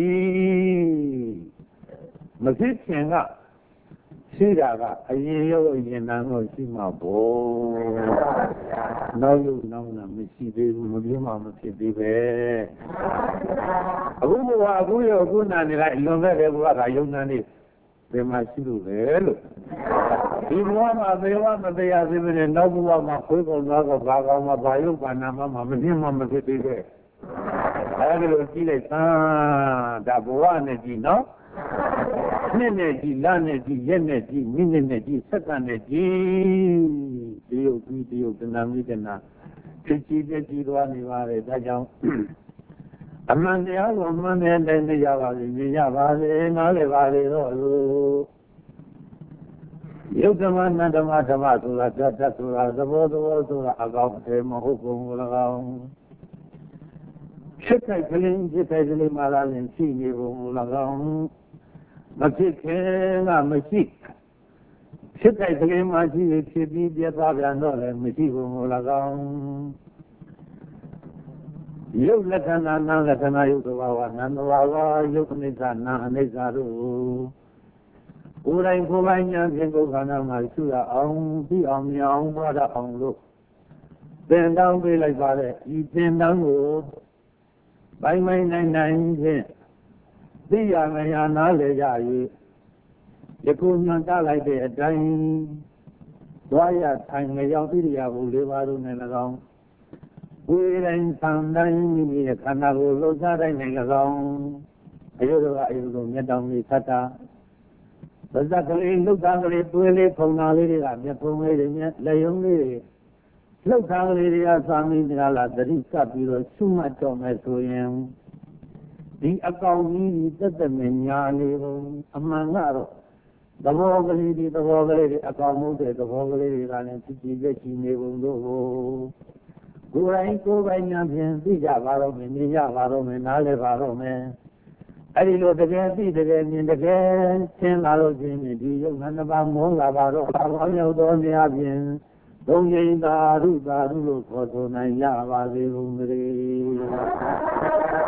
S1: မရှိခင်ကရှိတာကအရင်ရုပ်အရင်နာတော့ရှိမှာပေါ့နောက်ရုပ်နောက်နာမရှိသေးဘူးမပြင်းမှမဖြစ်သေးပဲအခုဘဝအခုရုပ်အခုနာနေလိုက်လွန်ခဲ့တဲ့ဘဝကယုံနာနေဘယ်မှာရှိလို့လဲလို့ဒီဘဝမှာသေဝမတရားသေးပဲနောက်ဘဝမှာခွေးကောင်သားကောင်ဘာကောင်မှဘာယုတ်ဘာနာမှမပြင်းမှမဖြစ်သေးပဲအဲဒီလိုကြည့်လိုက်ဒါဘဝနဲ့ကြည့်နော်နှစ်နဲ့ကြည့်လနဲ့ကြည့်ရက်နဲ့ကြည့်မိနစ်နဲ့ကြည့်စက္ကန့်နဲ့ကြည့်ဒီယုတ်ဒီယုတ်တဏှာမိတဏှာဖြစ်ကြည့်သွားနေပါတယ်ဒါကြောင့်အမှန်တရားကိုအမှန်နဲ့တိုင်းသိရပါစေမြင်ရပါစေနားလည်ပါစေတော့လို့ယုတ်ဓမ္မနန္ဓမ္မဓမ္မဆိုတာတတ်ဆိုတာသဘောဆိုတာအကောင်းအထည်မဟုတ်ဘူး၎င်းဖြစ်တဲ့ကလေးမှလာရင်ရှိနေပုံ၎င်းမဖြစ်ခင်ကမရှိဖြစ်တဲ့ကလေးမှရှိဖြစ်ပြီးပြသွားပြန်တော့လည်းမရှိဘူး၎င်းယုတ်လက္ခဏာနာလက္ခဏာယုတ်သဘာဝနာသဘာဝယုတ်အနိစ္စနာအနိစ္စတို့ကိုယ်တိုင်ညာဖြင့်ကိုယ်ခန္ဓာမှာရှုရအောင်ပြီးအောင်မြင်အောင်ပွားတတ်အောင်လို့သင်တောင်းပေးလိုက်ပါတဲ့ဒီသင်တောင်းကိုပိုင်းနိုင်ဖြင့်သိရမရနားလေကြ၍ယခုညွှန်တလိုက်တဲ့အတိုင်းသွားရထိုင်ကြောင်ဣရိယာပု၄ပါးတို့နဲ့၎င်းဝိရိယသံတိုင်းမိမိရဲ့ခန္ဓာကိုယ်လှုပ်ရှားတိုင်းနဲ့၎င်းအယုဒ္ဓကအယုဒ္ဓမျက်တောင်လေးသတ်တာဗဇက်ကလေးလှုပ်တာကလေးတွေးလေးဖုံတာလေးတွေကမျက်ဖုံးလေးတွေမျက်လက်ယုံလေးတွေလှုပ်တာကလေးတွေကသာမီးတရားလာသတိကပ်ပြီးတော့ရှုမှတ်တော့မယ်ဆိုရင်ဒီအကောင်ကြီးသက်မညာလေးဘုံအမှန်ကတော့သဘောကလေးတွေအကောင်မှုတဲ့သဘောကလေးတွေကလည်းဖြစ်ရှိနေပုံတို့ကိုယ်ပိုင်ညာဖြင့်သိကြပါတော့မယ်မြင်ကြပါတော့မယ်နားလည်ပါတော့မယ်အဲ့ဒီလိုတကယ်သိတကယ်မြင်တကယ်ရှင်းလာလို့ချင်းဒီယုတ်ငါးပါးမောလာပါတော့ဘာကောင်းရောက်တော်နေအပြင်သုံးရင်းသာရုလို့ခေါ်ဆိုနိုင်ကြပါစေကုန်သတည်း